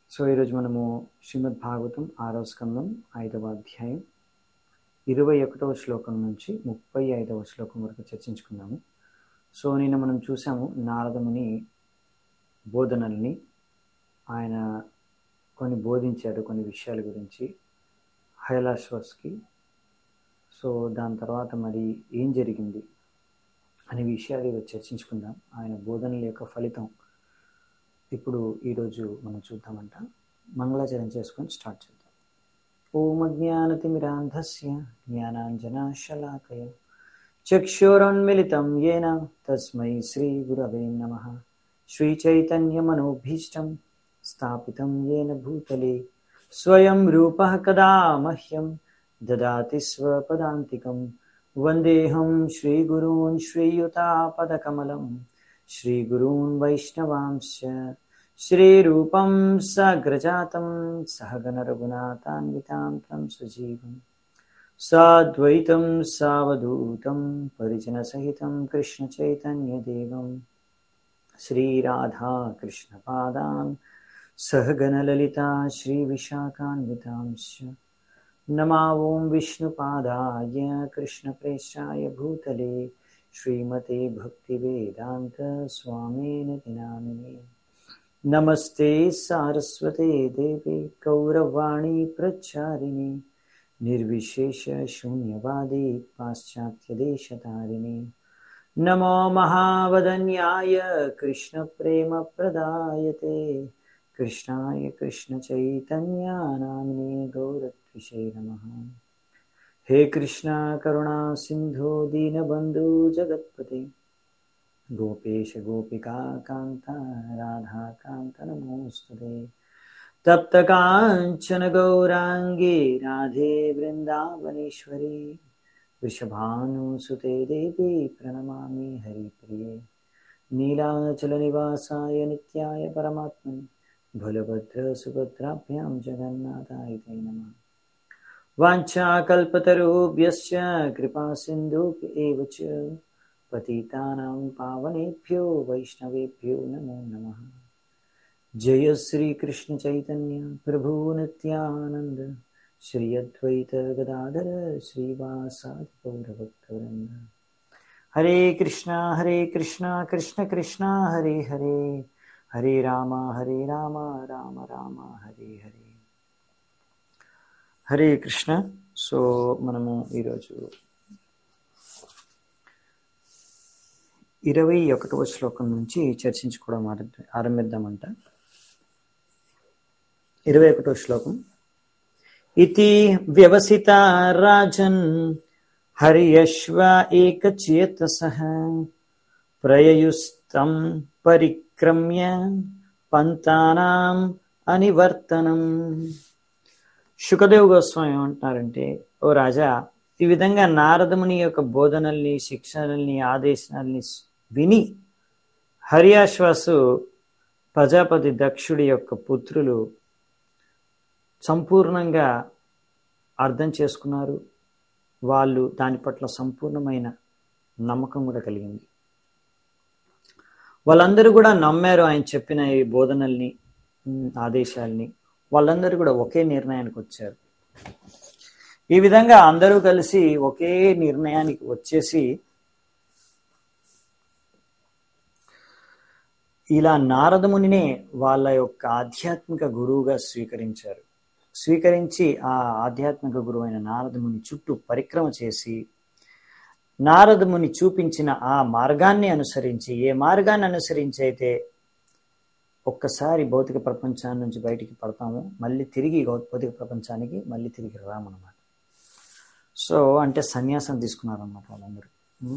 So ఈరోజు మనము శ్రీమద్ భాగవతం 6వ స్కందం 5వ అధ్యాయం 21వ శ్లోకం నుంచి 35వ శ్లోకం వరకు చర్చించుకున్నాము. సో నిన్న మనం చూసాము నారదముని బోధనల్ని. ఆయన కొన్ని బోధించారు కొన్ని విషయాల గురించి హైలాశ్వస్కి. సో దాని తర్వాత మరి ఏం జరిగింది అనే విషయాలు ఈరోజు చర్చించుకుందాం. ఆయన బోధనల యొక్క ఫలితం ఇప్పుడు ఈరోజు మనం చూద్దామంట. మంగళాచరణ చేసుకొని స్టార్ట్ చేద్దాం. ఓం అజ్ఞానతిమిరాంధస్య జ్ఞానాంజనాశలాకయ చక్షురున్మిళితం యేన తస్మై శ్రీ గురవే నమః. శ్రీచైతన్యమనోభీష్టం స్థాపితం యేన భూతలే స్వయం రూపః కదా మహ్యం దదాతి స్వపదాంతికం. వందేహం శ్రీగురూన్ శ్రీయుతాపదకమలం శ్రీగురూన్ వైష్ణవాంశ్చ శ్రీరూపం సాగ్రజాతం సహగణ రఘునాథాన్వితాం తం సుజీవం సాద్వైతం సావధూతం పరిజన సహితం కృష్ణ చైతన్యదేవం శ్రీరాధా కృష్ణ పాదాన్ సహగణ లలితా శ్రీ విశాఖాన్వితాంశ్చ. నమా ఓం విష్ణుపాదాయ కృష్ణ ప్రేష్టాయ భూతలే శ్రీమతే భక్తి వేదాంత స్వామినితి నామినే. నమస్తే సారస్వతే దేవి గౌరవాణి ప్రచారిణి నిర్విశేష శూన్యవాది పాశ్చాత్య దేశతారిణి. నమో మహావదన్యాయ కృష్ణ ప్రేమ ప్రదాయతే కృష్ణాయ కృష్ణ చైతన్య నామినే గౌరత్విషే నమః. హే కృష్ణ కరుణా సింధో దీనబంధు జగత్పతే గోపేశ గోపికా కాంత రాధాకాంత నమోస్తుతే. తప్త కాంచన గౌరాంగి రాధే బృందావనేశ్వరి వృషభానుసుతే దేవి ప్రణమామి హరిప్రియే. నీలాచల నివాసాయ నిత్యాయ పరమాత్మనే బలభద్ర సుభద్రాభ్యాం జగన్నాథాయ తే నమః. వాంఛాకల్పతరుభ్యశ్చ కృపా సింధుభ్యేవ చ పతితానాం పావనేభ్యో వైష్ణవేభ్యో నమో నమః. జయ శ్రీ కృష్ణ చైతన్య ప్రభు నిత్యానంద శ్రీ అద్వైత గదాధర శ్రీవాసాది గౌరభక్తవృంద. హరే కృష్ణ కృష్ణ కృష్ణ హరే హరే హరే రామ రామ రామ హరే హరే. హరే కృష్ణ. సో మనము ఈరోజు 21వ శ్లోకం నుంచి చర్చించుకోవడం ఆరంభిద్దామంట. 21వ శ్లోకం. ఇతి వ్యవసిత రాజన్ హర్యశ్వ ఏకచేతసః ప్రయయుస్తం పరిక్రమ్య పంతానాం అనివర్తనం. శుకదేవ్ గోస్వామి ఏమంటున్నారంటే, ఓ రాజా, ఈ విధంగా నారదముని యొక్క బోధనల్ని శిక్షణల్ని ఆదేశాలని విని హర్యాశ్వాసు ప్రజాపతి దక్షుడి యొక్క పుత్రులు సంపూర్ణంగా అర్థం చేసుకున్నారు. వాళ్ళు దాని పట్ల సంపూర్ణమైన నమ్మకం కూడా కలిగింది. వాళ్ళందరూ కూడా నమ్మారు ఆయన చెప్పిన ఈ బోధనల్ని ఆదేశాలని. వాళ్ళందరూ కూడా ఒకే నిర్ణయానికి వచ్చారు. ఈ విధంగా అందరూ కలిసి ఒకే నిర్ణయానికి వచ్చేసి ఇలా నారదమునినే వాళ్ళ యొక్క ఆధ్యాత్మిక గురువుగా స్వీకరించి ఆ ఆధ్యాత్మిక గురువు అయిన నారదముని చుట్టూ పరిక్రమ చేసి నారదముని చూపించిన ఆ మార్గాన్ని అనుసరించి, ఏ మార్గాన్ని అనుసరించి అయితే ఒక్కసారి భౌతిక ప్రపంచాన్ని నుంచి బయటికి పడతాము, మళ్ళీ తిరిగి భౌతిక ప్రపంచానికి మళ్ళీ తిరిగి రామన్నమాట. సో అంటే సన్యాసం తీసుకున్నారన్నమాట వాళ్ళందరూ.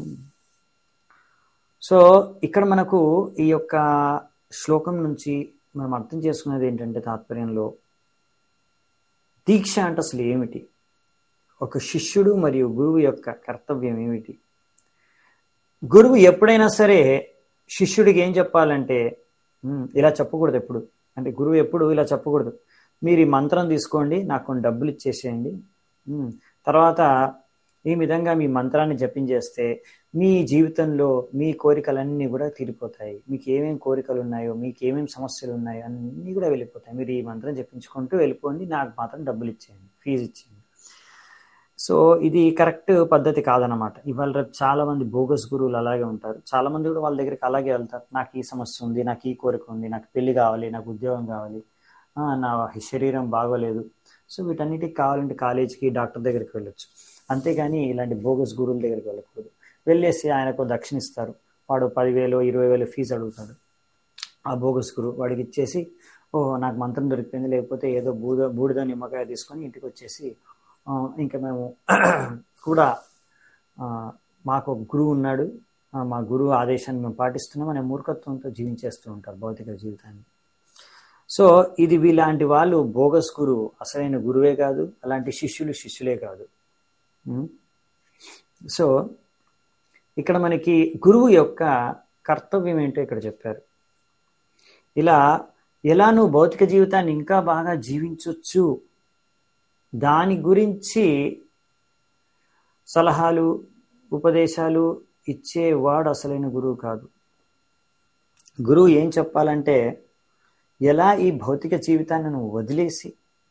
సో ఇక్కడ మనకు ఈ యొక్క శ్లోకం నుంచి మనం అర్థం చేసుకునేది ఏంటంటే, తాత్పర్యంలో దీక్ష అంటే అసలు ఏమిటి, ఒక శిష్యుడు మరియు గురువు యొక్క కర్తవ్యం ఏమిటి. గురువు ఎప్పుడైనా సరే శిష్యుడికి ఏం చెప్పాలంటే, ఇలా చెప్పకూడదు ఎప్పుడు. అంటే గురువు ఎప్పుడు ఇలా చెప్పకూడదు, మీరు ఈ మంత్రం తీసుకోండి, నాకు కొన్ని డబ్బులు ఇచ్చేసేయండి, తర్వాత ఈ విధంగా మీ మంత్రాన్ని జపించేస్తే మీ జీవితంలో మీ కోరికలన్నీ కూడా తీరిపోతాయి. మీకు ఏమేమి కోరికలు ఉన్నాయో, మీకు ఏమేమి సమస్యలు ఉన్నాయో అన్నీ కూడా వెళ్ళిపోతాయి. మీరు ఈ మంత్రం జపించుకుంటూ వెళ్ళిపోండి, నాకు మాత్రం డబ్బులు ఇచ్చేయండి, ఫీజు ఇచ్చేయండి. సో ఇది కరెక్ట్ పద్ధతి కాదనమాట. ఇవాళ రేపు చాలా మంది బోగస్ గురువులు అలాగే ఉంటారు. చాలా మంది కూడా వాళ్ళ దగ్గరికి అలాగే వెళ్తారు. నాకు ఈ సమస్య ఉంది, నాకు ఈ కోరిక ఉంది, నాకు పెళ్లి కావాలి, నాకు ఉద్యోగం కావాలి, నా శరీరం బాగోలేదు. సో వీటన్నిటికి కావాలంటే కాలేజీకి, డాక్టర్ దగ్గరికి వెళ్ళొచ్చు. అంతేగాని ఇలాంటి బోగస్ గురువుల దగ్గరికి వెళ్ళకూడదు. వెళ్ళేసి ఆయనకు దక్షిణ ఇస్తారు. వాడు 10,000 20,000 ఫీజు అడుగుతాడు. ఆ బోగస్ గురువు వాడికి ఇచ్చేసి, ఓహో నాకు మంత్రం దొరికిపోయింది, లేకపోతే ఏదో బూడిద నిమ్మకాయ తీసుకొని ఇంటికి వచ్చేసి, ఇంకా మేము కూడా మాకు ఒక గురువు ఉన్నాడు, మా గురువు ఆదేశాన్ని మేము పాటిస్తున్నాం అనే మూర్ఖత్వంతో జీవించేస్తూ ఉంటారు భౌతిక జీవితాన్ని. సో ఇది వీలాంటి వాళ్ళు బోగస్ గురువు, అసలైన గురువే కాదు, అలాంటి శిష్యులే కాదు. సో ఇక్కడ మనకి గురువు యొక్క కర్తవ్యం ఏంటో ఇక్కడ చెప్పారు. ఎలా నువ్వు భౌతిక జీవితాన్ని ఇంకా బాగా జీవించవచ్చు దాని గురించి సలహాలు, ఉపదేశాలు ఇచ్చేవాడు అసలైన గురువు కాదు. గురువు ఏం చెప్పాలంటే ఎలా ఈ భౌతిక జీవితాన్ని నువ్వు వదిలేసి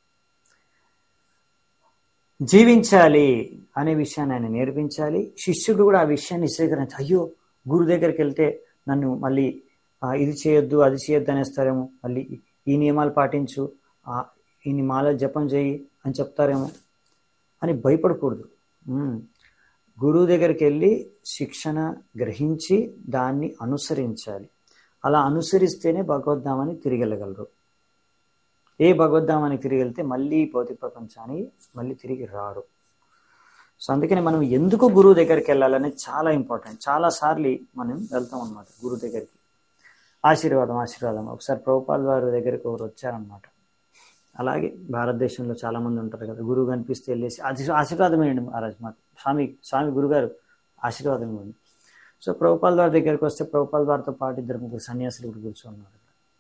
జీవించాలి అనే విషయాన్ని ఆయన నేర్పించాలి. శిష్యుడు కూడా ఆ విషయాన్ని స్వీకరించి, అయ్యో గురువు దగ్గరికి వెళ్తే నన్ను మళ్ళీ ఇది చేయొద్దు అది చేయొద్దు అనేస్తారేమో, మళ్ళీ ఈ నియమాలు పాటించు, ఇన్ని మాల జపం చేయి అని చెప్తారేమో అని భయపడకూడదు. గురువు దగ్గరికి వెళ్ళి శిక్షణ గ్రహించి దాన్ని అనుసరించాలి. అలా అనుసరిస్తేనే భగవద్ధామాన్ని తిరిగి వెళ్ళగలరు. ఏ భగవద్ధామాన్ని తిరిగి వెళ్తే మళ్ళీ భౌతిక ప్రపంచానికి మళ్ళీ తిరిగి రారు. సో అందుకని మనం ఎందుకు గురువు దగ్గరికి వెళ్ళాలనేది చాలా ఇంపార్టెంట్. చాలాసార్లు మనం వెళ్తాం అనమాట గురువు దగ్గరికి. ఆశీర్వాదం. ఒకసారి ప్రభుపాల్ వారి దగ్గరికి ఒకరు వచ్చారనమాట. అలాగే భారతదేశంలో చాలా మంది ఉంటారు కదా, గురువు కనిపిస్తే వెళ్ళేసి ఆశీర్వాదం ఇవ్వండి మహారాజ్, మాకు స్వామి గురుగారు ఆశీర్వాదం ఇవ్వండి. సో ప్రభుపాల్ వారి దగ్గరికి వస్తే ప్రభుపాల్ వారితో పాటు 2-3 సన్యాసులు కూడా కూర్చున్నారు,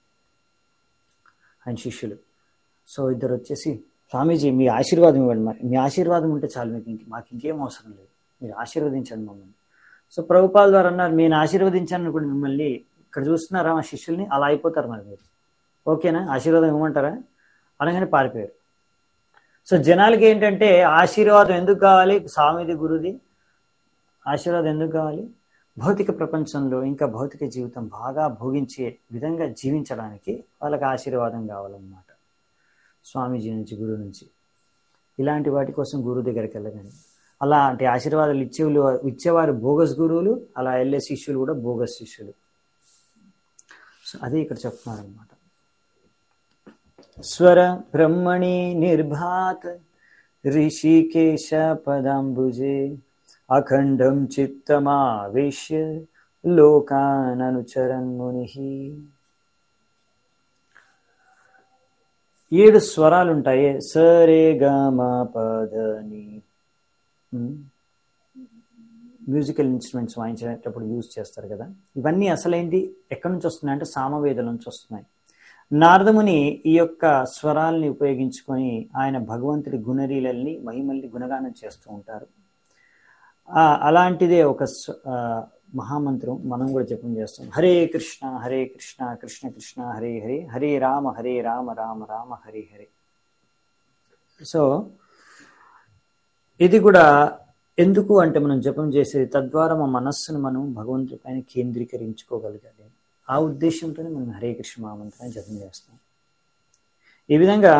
ఆయన శిష్యులు. సో ఇద్దరు వచ్చేసి, స్వామీజీ మీ ఆశీర్వాదం ఇవ్వండి, మరి మీ ఆశీర్వాదం ఉంటే చాలు, మాకు ఇంకేం అవసరం లేదు, మీరు ఆశీర్వదించండి మమ్మల్ని. సో ప్రభుపాల్ వారు అన్నారు, నేను ఆశీర్వదించాను కూడా మిమ్మల్ని, ఇక్కడ చూస్తున్నారా మా శిష్యుల్ని, అలా అయిపోతారు మరి మీరు, ఓకేనా, ఆశీర్వాదం ఇవ్వమంటారా అనగానే పారిపోయారు. సో జనాలకి ఏంటంటే ఆశీర్వాదం ఎందుకు కావాలి, స్వామిది గురుది ఆశీర్వాదం ఎందుకు కావాలి, భౌతిక ప్రపంచంలో ఇంకా భౌతిక జీవితం బాగా భోగించే విధంగా జీవించడానికి వాళ్ళకి ఆశీర్వాదం కావాలన్నమాట, స్వామీజీ నుంచి, గురువు నుంచి. ఇలాంటి వాటి కోసం గురువు దగ్గరికి వెళ్ళగానే అలాంటి ఆశీర్వాదాలు ఇచ్చేవారు బోగస్ గురువులు, అలా వెళ్ళే శిష్యులు కూడా బోగస్ శిష్యులు. సో అదే ఇక్కడ చెప్తున్నారు అనమాట. స్వర బ్రహ్మణి నిర్భాత్ ఋషికేశ పదాంబుజే అఖండం చిత్తమావేశ్య లోకాననుచరన్ ముని. 7 స్వరాలు ఉంటాయి, సరే గమ పదని. మ్యూజికల్ ఇన్స్ట్రుమెంట్స్ వాయించేటప్పుడు యూజ్ చేస్తారు కదా. ఇవన్నీ అసలైంది ఎక్కడి నుంచి వస్తున్నాయి అంటే సామవేదం నుంచి వస్తున్నాయి. నారదముని ఈ యొక్క స్వరాల్ని ఉపయోగించుకొని ఆయన భగవంతుడి గుణరీలల్ని, మహిమల్ని గుణగానం చేస్తూ ఉంటారు. అలాంటిదే ఒక మహామంత్రం మనం కూడా జపం చేస్తాం. హరే కృష్ణ కృష్ణ కృష్ణ హరే హరే, హరే రామ రామ రామ హరే హరే. సో ఇది కూడా ఎందుకు అంటే మనం జపం చేసేది తద్వారా మా మనస్సును మనం భగవంతుడి పైన కేంద్రీకరించుకోగలగాలి. ఆ ఉద్దేశంతోనే మనం హరే కృష్ణ మహామంత్రాన్ని జపం చేస్తాం. ఈ విధంగా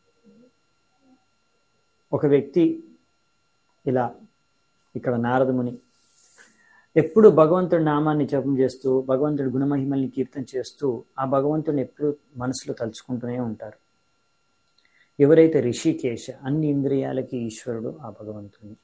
ఒక వ్యక్తి ఇలా ఇక్కడ నారదముని ఎప్పుడు భగవంతుడి నామాన్ని జపం చేస్తూ, భగవంతుడి గుణమహిమల్ని కీర్తన చేస్తూ, ఆ భగవంతుడిని ఎప్పుడు మనసులో తలుచుకుంటూనే ఉంటారు. ఎవరైతే రిషికేశ, అన్ని ఇంద్రియాలకి ఈశ్వరుడు ఆ భగవంతుని.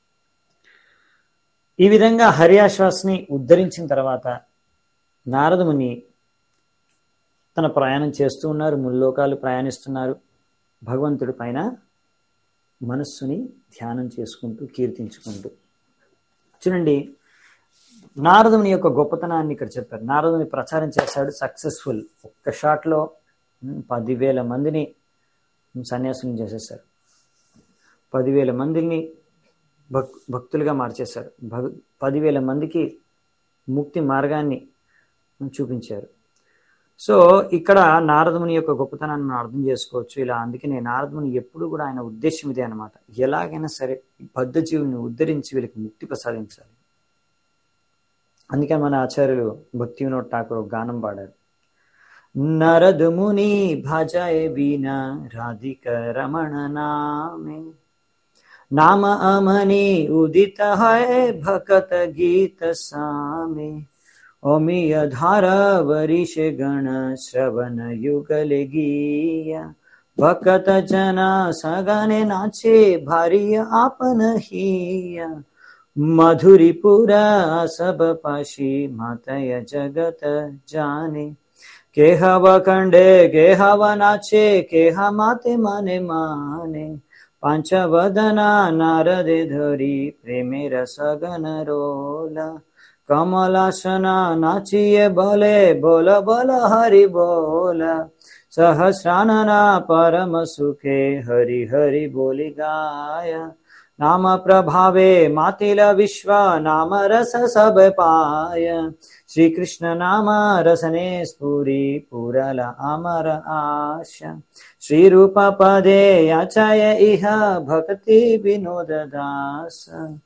ఈ విధంగా హర్యాశ్వాస్ని ఉద్ధరించిన తర్వాత నారదముని తన ప్రయాణం చేస్తూ ఉన్నారు, ముల్లోకాలు ప్రయాణిస్తున్నారు. భగవంతుడి పైన మనస్సుని ధ్యానం చేసుకుంటూ, కీర్తించుకుంటూ. చూడండి, నారదుని యొక్క గొప్పతనాన్ని ఇక్కడ చెప్పారు. నారదుని ప్రచారం చేశాడు, సక్సెస్ఫుల్. ఒక్క షాట్లో 10,000 మందిని సన్యాసుని చేసేసారు. 10,000 మందిని భక్తులుగా మార్చేశారు. 10,000 మందికి ముక్తి మార్గాన్ని చూపించారు. సో ఇక్కడ నారదముని యొక్క గొప్పతనాన్ని మనం అర్థం చేసుకోవచ్చు. ఇలా అందుకనే నారదముని ఎప్పుడు కూడా ఆయన ఉద్దేశం ఇదే అనమాట, ఎలాగైనా సరే బద్ధజీవుని ఉద్ధరించి వీళ్ళకి ముక్తి ప్రసాదించాలి. అందుకే మన ఆచార్యులు భక్తి వినోద్ ఠాకూర్ గానం పాడారు, नारद मुनि भजाए बिना राधिक रमण नामे, नाम अमनि उदित है भकत गीत सामे, ओमिय धारा वरिष गण श्रवण युगल गीया, भकत जना सगने नाचे भारी आपन हिया, मधुरीपुरा सब पाशी मातय जगत जाने, के हवा कंडे के हवा नाचे के माते माने माने, पांच वदना नारदे धरी प्रेमे रसगन रोला, कमलासना नाचिए बोले बोल बोल हरि बोला, सहस्रानना परम सुखे हरि हरि बोली गाया, नाम प्रभावे मातिल विश्व नाम रस सब पाय, श्री कृष्ण नाम रसने स्फुरी पुरल अमर आशा, श्री रूप पदे याचाय इह भक्ति विनोद दास.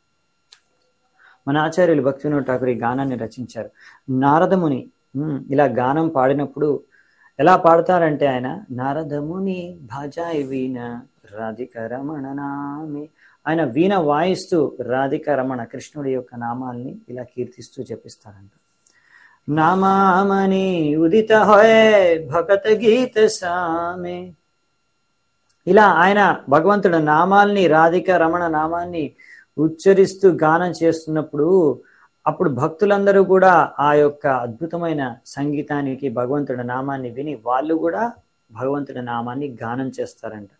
మన ఆచార్యులు భక్తి వినోద్ ఠాకూర్ ఈ గానాన్ని రచించారు. నారదముని ఇలా గానం పాడినప్పుడు ఎలా పాడతారంటే, ఆయన నారదముని భజాయ్ వీణ రాధిక రమణ నామి, ఆయన వీణ వాయిస్తూ రాధిక రమణ కృష్ణుడి యొక్క నామాల్ని ఇలా కీర్తిస్తూ చెప్పిస్తారంట. నామామని ఉదిత హోయ్ భగత గీత సామే, ఇలా ఆయన భగవంతుడు నామాల్ని రాధిక రమణ నామాన్ని ఉచ్చరిస్తూ గానం చేస్తున్నప్పుడు అప్పుడు భక్తులందరూ కూడా ఆ యొక్క అద్భుతమైన సంగీతానికి భగవంతుడి నామాన్ని విని వాళ్ళు కూడా భగవంతుడి నామాన్ని గానం చేస్తారంట.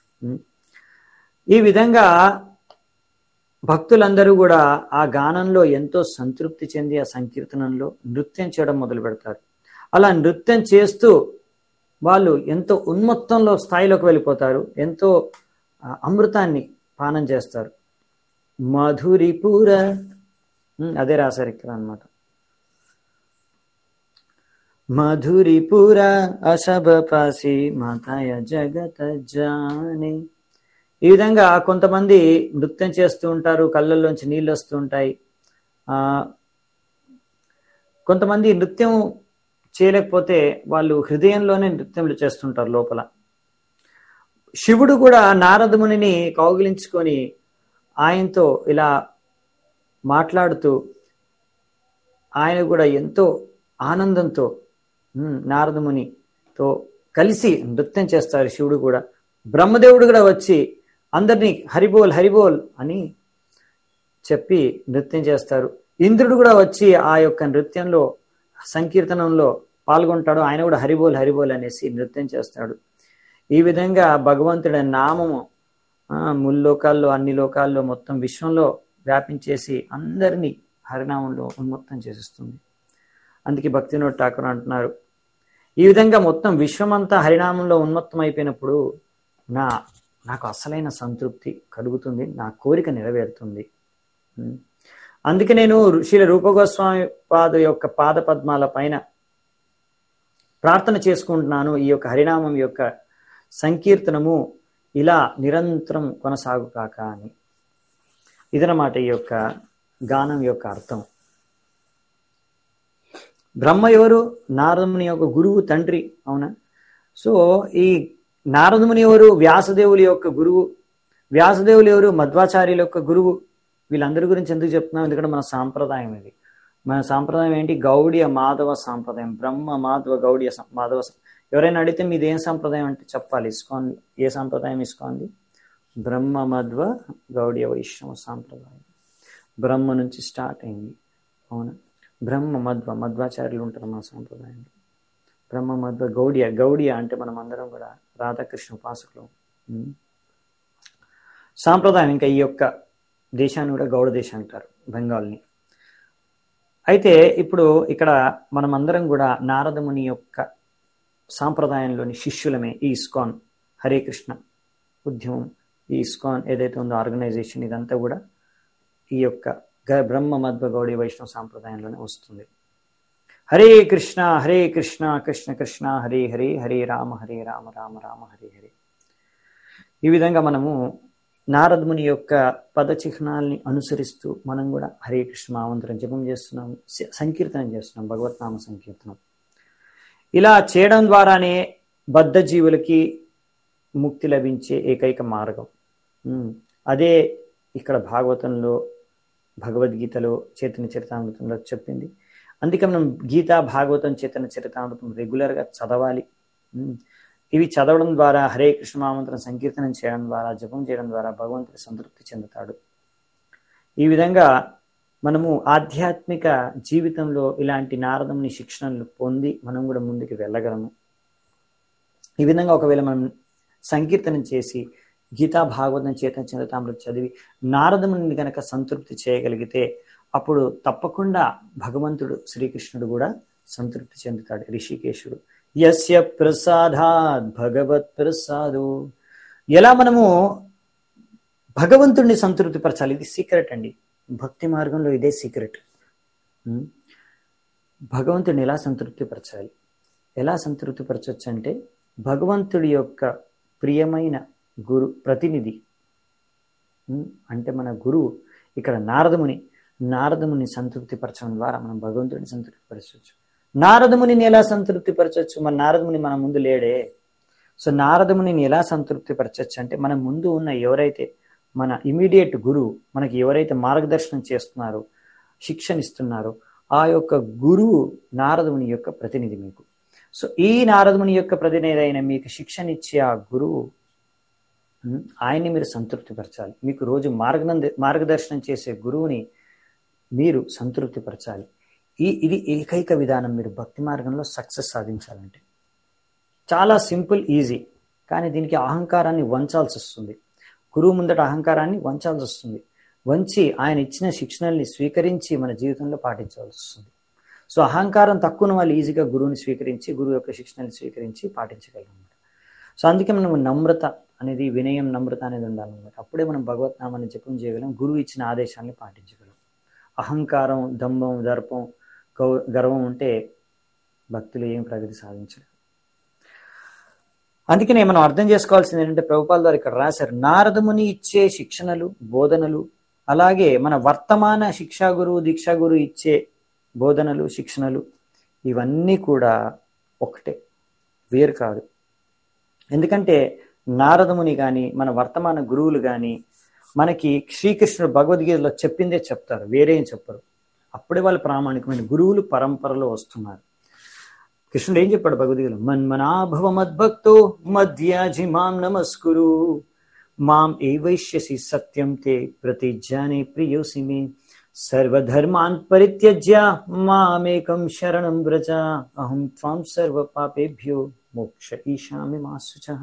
ఈ విధంగా భక్తులందరూ కూడా ఆ గానంలో ఎంతో సంతృప్తి చెంది ఆ సంకీర్తనంలో నృత్యం చేయడం మొదలు పెడతారు. అలా నృత్యం చేస్తూ వాళ్ళు ఎంతో ఉన్మత్తంలో స్థాయిలోకి వెళ్ళిపోతారు, ఎంతో అమృతాన్ని పానం చేస్తారు. మధురిపుర అదే రాశారు ఇక్కడ అన్నమాట. మధురిపుర అసభ పాసి మాతాయ జగత జానే. ఈ విధంగా కొంతమంది నృత్యం చేస్తూ ఉంటారు, కళ్ళల్లోంచి నీళ్ళు వస్తూ ఉంటాయి. కొంతమంది నృత్యం చేయలేకపోతే వాళ్ళు హృదయంలోనే నృత్యములు చేస్తుంటారు లోపల. శివుడు కూడా నారదమునిని కౌగిలించుకొని ఆయనతో ఇలా మాట్లాడుతూ ఆయన కూడా ఎంతో ఆనందంతో నారదమునితో కలిసి నృత్యం చేస్తారు. శివుడు కూడా, బ్రహ్మదేవుడు కూడా వచ్చి అందరినీ హరిబోల్ హరిబోల్ అని చెప్పి నృత్యం చేస్తారు. ఇంద్రుడు కూడా వచ్చి ఆ యొక్క నృత్యంలో సంకీర్తనంలో పాల్గొంటాడు, ఆయన కూడా హరిబోల్ హరిబోల్ అనేసి నృత్యం చేస్తాడు. ఈ విధంగా భగవంతుడి నామము ముల్లోకాల్లో అన్ని లోకాల్లో మొత్తం విశ్వంలో వ్యాపించేసి అందరినీ హరినామంలో ఉన్మత్తం చేసేస్తుంది. అందుకే భక్తి వినోద్ ఠాకూర్ అంటున్నారు, ఈ విధంగా మొత్తం విశ్వమంతా హరినామంలో ఉన్మత్తం అయిపోయినప్పుడు నాకు అసలైన సంతృప్తి కలుగుతుంది, నా కోరిక నెరవేరుతుంది. అందుకే నేను శ్రీల రూపగోస్వామి యొక్క పాద పద్మాల పైన ప్రార్థన చేసుకుంటున్నాను, ఈ యొక్క హరినామం యొక్క సంకీర్తనము ఇలా నిరంతరం కొనసాగు కాక అని. ఇదనమాట ఈ యొక్క గానం యొక్క అర్థం. బ్రహ్మ ఎవరు? నారదముని యొక్క గురువు, తండ్రి. అవునా? సో ఈ నారదముని ఎవరు? వ్యాసదేవుల యొక్క గురువు. వ్యాసదేవులు ఎవరు? మధ్వాచార్యుల యొక్క గురువు. వీళ్ళందరి గురించి ఎందుకు చెప్తున్నాం? ఎందుకంటే మన సాంప్రదాయం ఇది. మన సాంప్రదాయం ఏంటి? గౌడియ మాధవ సాంప్రదాయం. బ్రహ్మ మాధవ గౌడియ మాధవ. ఎవరైనా అడిగితే మీది ఏం సాంప్రదాయం అంటే చెప్పాలి. ఇస్కాన్ ఏ సాంప్రదాయం? ఇస్కాన్ది బ్రహ్మ మధ్వ గౌడియ వైష్ణవ సాంప్రదాయం. బ్రహ్మ నుంచి స్టార్ట్ అయింది. అవునా? బ్రహ్మ మధ్వ, మధ్వాచార్యులు ఉంటారు మన సాంప్రదాయంలో. బ్రహ్మ మధ్వ గౌడియ. గౌడియ అంటే మనం అందరం కూడా రాధాకృష్ణ ఉపాసకులు. సాంప్రదాయం. ఇంకా ఈ యొక్క దేశాన్ని కూడా గౌడ దేశం అంటారు, బెంగాల్ని. అయితే ఇప్పుడు ఇక్కడ మనం అందరం కూడా నారదముని యొక్క సాంప్రదాయంలోని శిష్యులమే. ఈ ఇస్కాన్ హరే కృష్ణ ఉద్యమం, ఈ ఇస్కాన్ ఏదైతే ఉందో ఆర్గనైజేషన్, ఇదంతా కూడా ఈ యొక్క బ్రహ్మ మధ్వ గౌడీ వైష్ణవ సాంప్రదాయంలోనే వస్తుంది. హరే కృష్ణ కృష్ణ కృష్ణ హరే హరే, హరే రామ రామ రామ హరే హరే. ఈ విధంగా మనము నారదముని యొక్క పద చిహ్నాల్ని అనుసరిస్తూ మనం కూడా హరే కృష్ణ మహామంత్రం జపం చేస్తున్నాం, సంకీర్తనం చేస్తున్నాం, భగవత్నామ సంకీర్తనం. ఇలా చేయడం ద్వారానే బద్ధ జీవులకి ముక్తి లభించే ఏకైక మార్గం. అదే ఇక్కడ భాగవతంలో, భగవద్గీతలో, చైతన్య చరితామృతంలో చెప్పింది. అందుకే మనం గీత, భాగవతం, చైతన్య చరితామృతం రెగ్యులర్గా చదవాలి. ఇవి చదవడం ద్వారా, హరే కృష్ణ మహామంత్రం సంకీర్తనం చేయడం ద్వారా, జపం చేయడం ద్వారా భగవంతుడి సంతృప్తి చెందుతాడు. ఈ విధంగా మనము ఆధ్యాత్మిక జీవితంలో ఇలాంటి నారదముని శిక్షణలు పొంది మనం కూడా ముందుకు వెళ్ళగలము. ఈ విధంగా ఒకవేళ మనం సంకీర్తనం చేసి గీతా, భాగవతం, చైతన్య చరితామృతం చదివి నారదముని కనుక సంతృప్తి చేయగలిగితే అప్పుడు తప్పకుండా భగవంతుడు శ్రీకృష్ణుడు కూడా సంతృప్తి చెందుతాడు. రిషికేశుడు యస్య ప్రసాదాత్ భగవత్ ప్రసాదో. ఎలా మనము భగవంతుడిని సంతృప్తి పరచాలి, ఇది సీక్రెట్ అండి. భక్తి మార్గంలో ఇదే సీక్రెట్. భగవంతుడిని ఎలా సంతృప్తి పరచాలి, ఎలా సంతృప్తి పరచవచ్చు అంటే భగవంతుడి యొక్క ప్రియమైన గురు ప్రతినిధి అంటే మన గురువు ఇక్కడ నారదముని సంతృప్తి పరచడం ద్వారా మనం భగవంతుడిని సంతృప్తి పరచవచ్చు. నారదమునిని ఎలా సంతృప్తి పరచవచ్చు? మన నారదముని మన ముందు లేడే. సో నారదమునిని ఎలా సంతృప్తి పరచవచ్చు అంటే మన ముందు ఉన్న ఎవరైతే మన ఇమీడియట్ గురువు, మనకి ఎవరైతే మార్గదర్శనం చేస్తున్నారో, శిక్షణ ఇస్తున్నారో ఆ యొక్క గురువు నారదముని యొక్క ప్రతినిధి మీకు. సో ఈ నారదముని యొక్క ప్రతినిధి అయిన మీకు శిక్షణ ఇచ్చే ఆ గురువు, ఆయన్ని మీరు సంతృప్తిపరచాలి. మీకు రోజు మార్గదర్శనం చేసే గురువుని మీరు సంతృప్తిపరచాలి. ఇది ఏకైక విధానం మీరు భక్తి మార్గంలో సక్సెస్ సాధించాలంటే. చాలా సింపుల్, ఈజీ. కానీ దీనికి అహంకారాన్ని వంచాల్సి వస్తుంది. గురువు ముందట అహంకారాన్ని వంచాల్సి వస్తుంది. వంచి ఆయన ఇచ్చిన శిక్షణల్ని స్వీకరించి మన జీవితంలో పాటించవలసి వస్తుంది. సో అహంకారం తక్కువ వాళ్ళు ఈజీగా గురువుని స్వీకరించి, గురువు యొక్క శిక్షణని స్వీకరించి పాటించగలం. సో అందుకే మనం నమ్రత అనేది, వినయం, నమ్రత అనేది ఉండాలన్నమాట. అప్పుడే మనం భగవత్నామాన్ని జపం చేయగలం, గురువు ఇచ్చిన ఆదేశాన్ని పాటించగలం. అహంకారం, దంభం, దర్పం, గర్వం ఉంటే భక్తులు ఏం ప్రగతి సాధించలేదు. అందుకనే మనం అర్థం చేసుకోవాల్సింది ఏంటంటే ప్రభుపాల్ గారు ఇక్కడ రాశారు, నారదముని ఇచ్చే శిక్షణలు, బోధనలు, అలాగే మన వర్తమాన శిక్షా గురువు, దీక్షా గురువు ఇచ్చే బోధనలు, శిక్షణలు ఇవన్నీ కూడా ఒకటే, వేరు కాదు. ఎందుకంటే నారదముని కానీ మన వర్తమాన గురువులు కానీ మనకి శ్రీకృష్ణుడు భగవద్గీతలో చెప్పిందే చెప్తారు, వేరేం చెప్పరు. అప్పుడే వాళ్ళు ప్రామాణికమైన గురువులు పరంపరలో వస్తున్నారు. కృష్ణుడు ఏం చెప్పాడు భగవద్గీతలో? మన్మనాభవ మద్భక్తో మధ్యాజి మాం నమస్కురు మాం ఏవైష్యసి సత్యం తే ప్రతిజ్ఞానే ప్రియోసి మే సర్వధర్మాన్ పరిత్యజ్య మామేకం శరణం వ్రజ అహం త్వాం సర్వ పాపేభ్యో మోక్ష ఈశామి మా శుచః.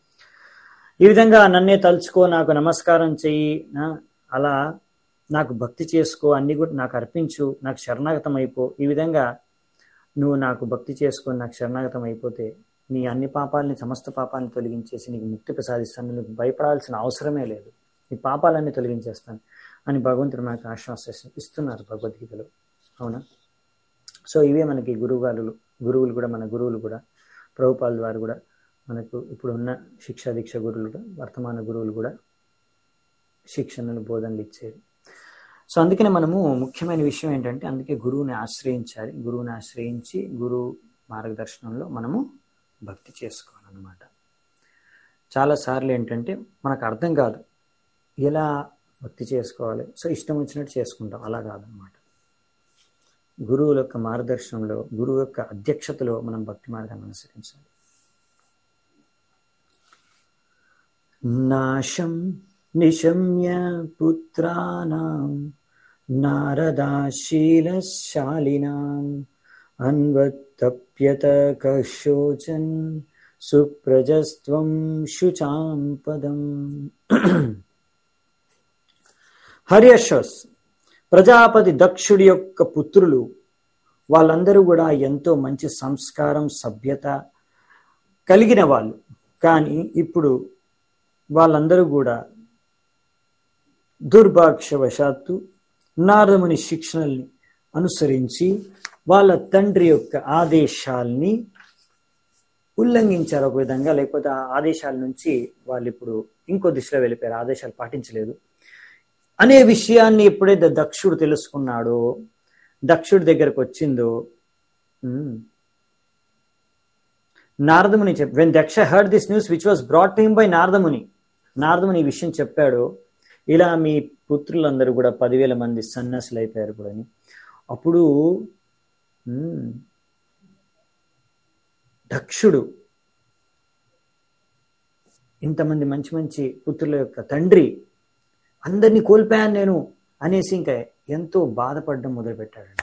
ఈ విధంగా నన్నే తలుచుకో, నాకు నమస్కారం చెయ్యి, అలా నాకు భక్తి చేసుకో, అన్ని కూడా నాకు అర్పించు, నాకు శరణాగతం అయిపో. ఈ విధంగా నువ్వు నాకు భక్తి చేసుకొని నాకు శరణాగతం అయిపోతే నీ అన్ని పాపాలని, సమస్త పాపాలను తొలగించేసి నీకు ముక్తి ప్రసాదిస్తాను, నీకు భయపడాల్సిన అవసరమే లేదు, నీ పాపాలన్నీ తొలగించేస్తాను అని భగవంతుడు మనకు ఆశ్వాసం ఇస్తున్నారు భగవద్గీతలో. అవునా? సో ఇవే మనకి గురువులు కూడా, మన గురువులు కూడా, ప్రభుపాల్ వారు కూడా, మనకు ఇప్పుడు ఉన్న శిక్షా దీక్ష గురువులు కూడా, వర్తమాన గురువులు కూడా శిక్షణలు, బోధనలు ఇచ్చేది. సో అందుకనే మనము ముఖ్యమైన విషయం ఏంటంటే అందుకే గురువుని ఆశ్రయించాలి. గురువుని ఆశ్రయించి గురువు మార్గదర్శనంలో మనము భక్తి చేసుకోవాలన్నమాట. చాలాసార్లు ఏంటంటే మనకు అర్థం కాదు ఎలా భక్తి చేసుకోవాలి. సో ఇష్టం వచ్చినట్టు చేసుకుంటాం, అలా కాదనమాట. గురువుల యొక్క మార్గదర్శనంలో, గురువు యొక్క అధ్యక్షతలో మనం భక్తి మార్గాన్ని అనుసరించాలి. నాశం నిశమ్య పుత్రానాం నారదాశీలశాలినాం అన్వత్తప్యత కశోచన్ సుప్రజస్త్వం శుచాం పదం. హర్యశ్వస్ ప్రజాపతి దక్షుడి యొక్క పుత్రులు, వాళ్ళందరూ కూడా ఎంతో మంచి సంస్కారం, సభ్యత కలిగిన వాళ్ళు. కానీ ఇప్పుడు వాళ్ళందరూ కూడా దుర్భాగ్యవశాత్తు నారదముని శిక్షణల్ని అనుసరించి వాళ్ళ తండ్రి యొక్క ఆదేశాల్ని ఉల్లంఘించారు ఒక విధంగా, లేకపోతే ఆ ఆదేశాల నుంచి వాళ్ళు ఇప్పుడు ఇంకో దిశలో వెళ్ళిపోయారు, ఆదేశాలు పాటించలేదు అనే విషయాన్ని ఎప్పుడైతే దక్షుడు తెలుసుకున్నాడో, దక్షుడి దగ్గరకు వచ్చిందో, Naradamuni when Daksha heard this news which was brought to him by Naradamuni, Naradamuni ఈ విషయం చెప్పాడు, ఇలా మీ పుత్రులందరూ కూడా 10,000 మంది సన్యాసులు అయిపోయారు కూడా అని. అప్పుడు దక్షుడు ఇంతమంది మంచి మంచి పుత్రుల యొక్క తండ్రి, అందరినీ కోల్పోయాను నేను అనేసి ఇంకా ఎంతో బాధపడడం మొదలుపెట్టాడంట.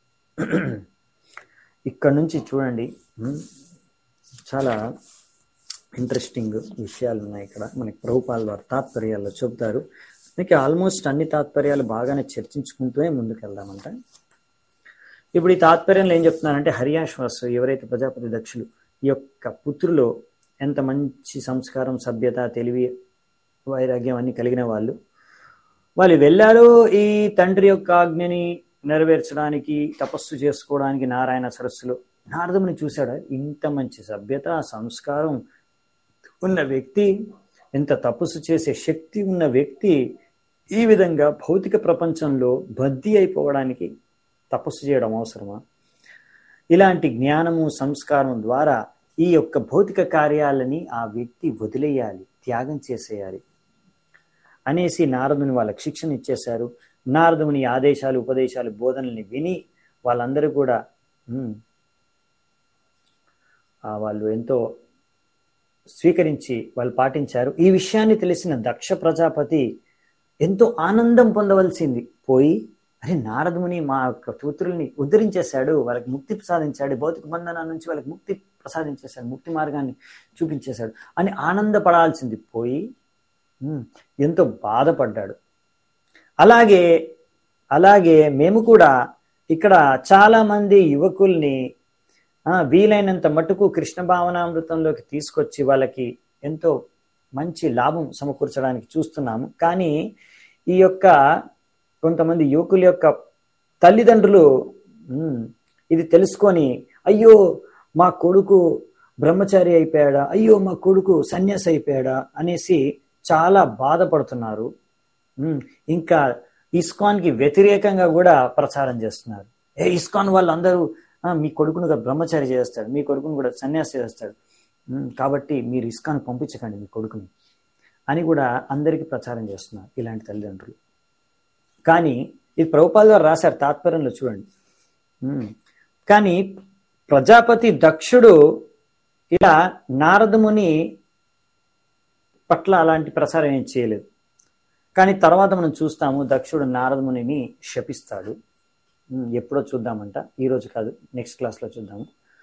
ఇక్కడ నుంచి చూడండి, చాలా ఇంట్రెస్టింగ్ విషయాలు ఉన్నాయి ఇక్కడ. మనకి ప్రభుపాల్ వారి తాత్పర్యాల్లో చెబుతారు. మీకు ఆల్మోస్ట్ అన్ని తాత్పర్యాలు బాగానే చర్చించుకుంటూనే ముందుకు వెళ్దామంట. ఇప్పుడు ఈ తాత్పర్యంలో ఏం చెప్తున్నారంటే, హర్యాశ్వాసు ఎవరైతే ప్రజాపతి దక్షులు ఈ యొక్క పుత్రులు ఎంత మంచి సంస్కారం, సభ్యత, తెలివి, వైరాగ్యం అన్ని కలిగిన వాళ్ళు వెళ్ళారు ఈ తండ్రి యొక్క ఆజ్ఞని నెరవేర్చడానికి, తపస్సు చేసుకోవడానికి నారాయణ సరస్సులో. నారదముని చూశాడు, ఇంత మంచి సభ్యత, సంస్కారం ఉన్న వ్యక్తి, ఎంత తపస్సు చేసే శక్తి ఉన్న వ్యక్తి ఈ విధంగా భౌతిక ప్రపంచంలో బద్దీ అయిపోవడానికి తపస్సు చేయడం అవసరమా? ఇలాంటి జ్ఞానము, సంస్కారం ద్వారా ఈ యొక్క భౌతిక కార్యాలని ఆ వ్యక్తి వదిలేయాలి, త్యాగం చేసేయాలి అనేసి నారదుని వాళ్ళకి శిక్షణ ఇచ్చేశారు. నారదుని ఆదేశాలు, ఉపదేశాలు, బోధనల్ని విని వాళ్ళందరూ కూడా వాళ్ళు ఎంతో స్వీకరించి వాళ్ళు పాటించారు. ఈ విషయాన్ని తెలిసిన దక్ష ప్రజాపతి ఎంతో ఆనందం పొందవలసింది పోయి, అరే నారదుని మా యొక్క పుత్రుల్ని ఉద్ధరించేశాడు, వాళ్ళకి ముక్తి ప్రసాదించాడు, భౌతిక బంధనాల నుంచి వాళ్ళకి ముక్తి ప్రసాదించేశాడు, ముక్తి మార్గాన్ని చూపించేశాడు అని ఆనందపడాల్సింది పోయి ఎంతో బాధపడ్డాడు. అలాగే మేము కూడా ఇక్కడ చాలా మంది యువకుల్ని వీలైనంత మటుకు కృష్ణ భావనామృతంలోకి తీసుకొచ్చి వాళ్ళకి ఎంతో మంచి లాభం సమకూర్చడానికి చూస్తున్నాము. కానీ ఈ యొక్క కొంతమంది యువకుల యొక్క తల్లిదండ్రులు ఇది తెలుసుకొని, అయ్యో మా కొడుకు బ్రహ్మచారి అయిపోయాడా, అయ్యో మా కొడుకు సన్యాసి అయిపోయాడా అనేసి చాలా బాధపడుతున్నారు. ఇంకా ఇస్కాన్కి వ్యతిరేకంగా కూడా ప్రచారం చేస్తున్నారు. ఇస్కాన్ వాళ్ళందరూ మీ కొడుకును బ్రహ్మచారి చేస్తాడు, మీ కొడుకును కూడా సన్యాసి చేస్తాడు, కాబట్టి మీరు ఇస్కాన్ పంపించకండి మీ కొడుకుని అని కూడా అందరికీ ప్రచారం చేస్తున్నారు ఇలాంటి తల్లిదండ్రులు. కానీ ఇది ప్రభుపాల్ గారు రాశారు తాత్పర్యంలో చూడండి. కానీ ప్రజాపతి దక్షుడు ఇలా నారదముని పట్ల అలాంటి ప్రసారం ఏం చేయలేదు. కానీ తర్వాత మనం చూస్తాము, దక్షుడు నారదమునిని శపిస్తాడు. ఎప్పుడో చూద్దామంట, ఈరోజు కాదు, నెక్స్ట్ క్లాస్లో చూద్దాము.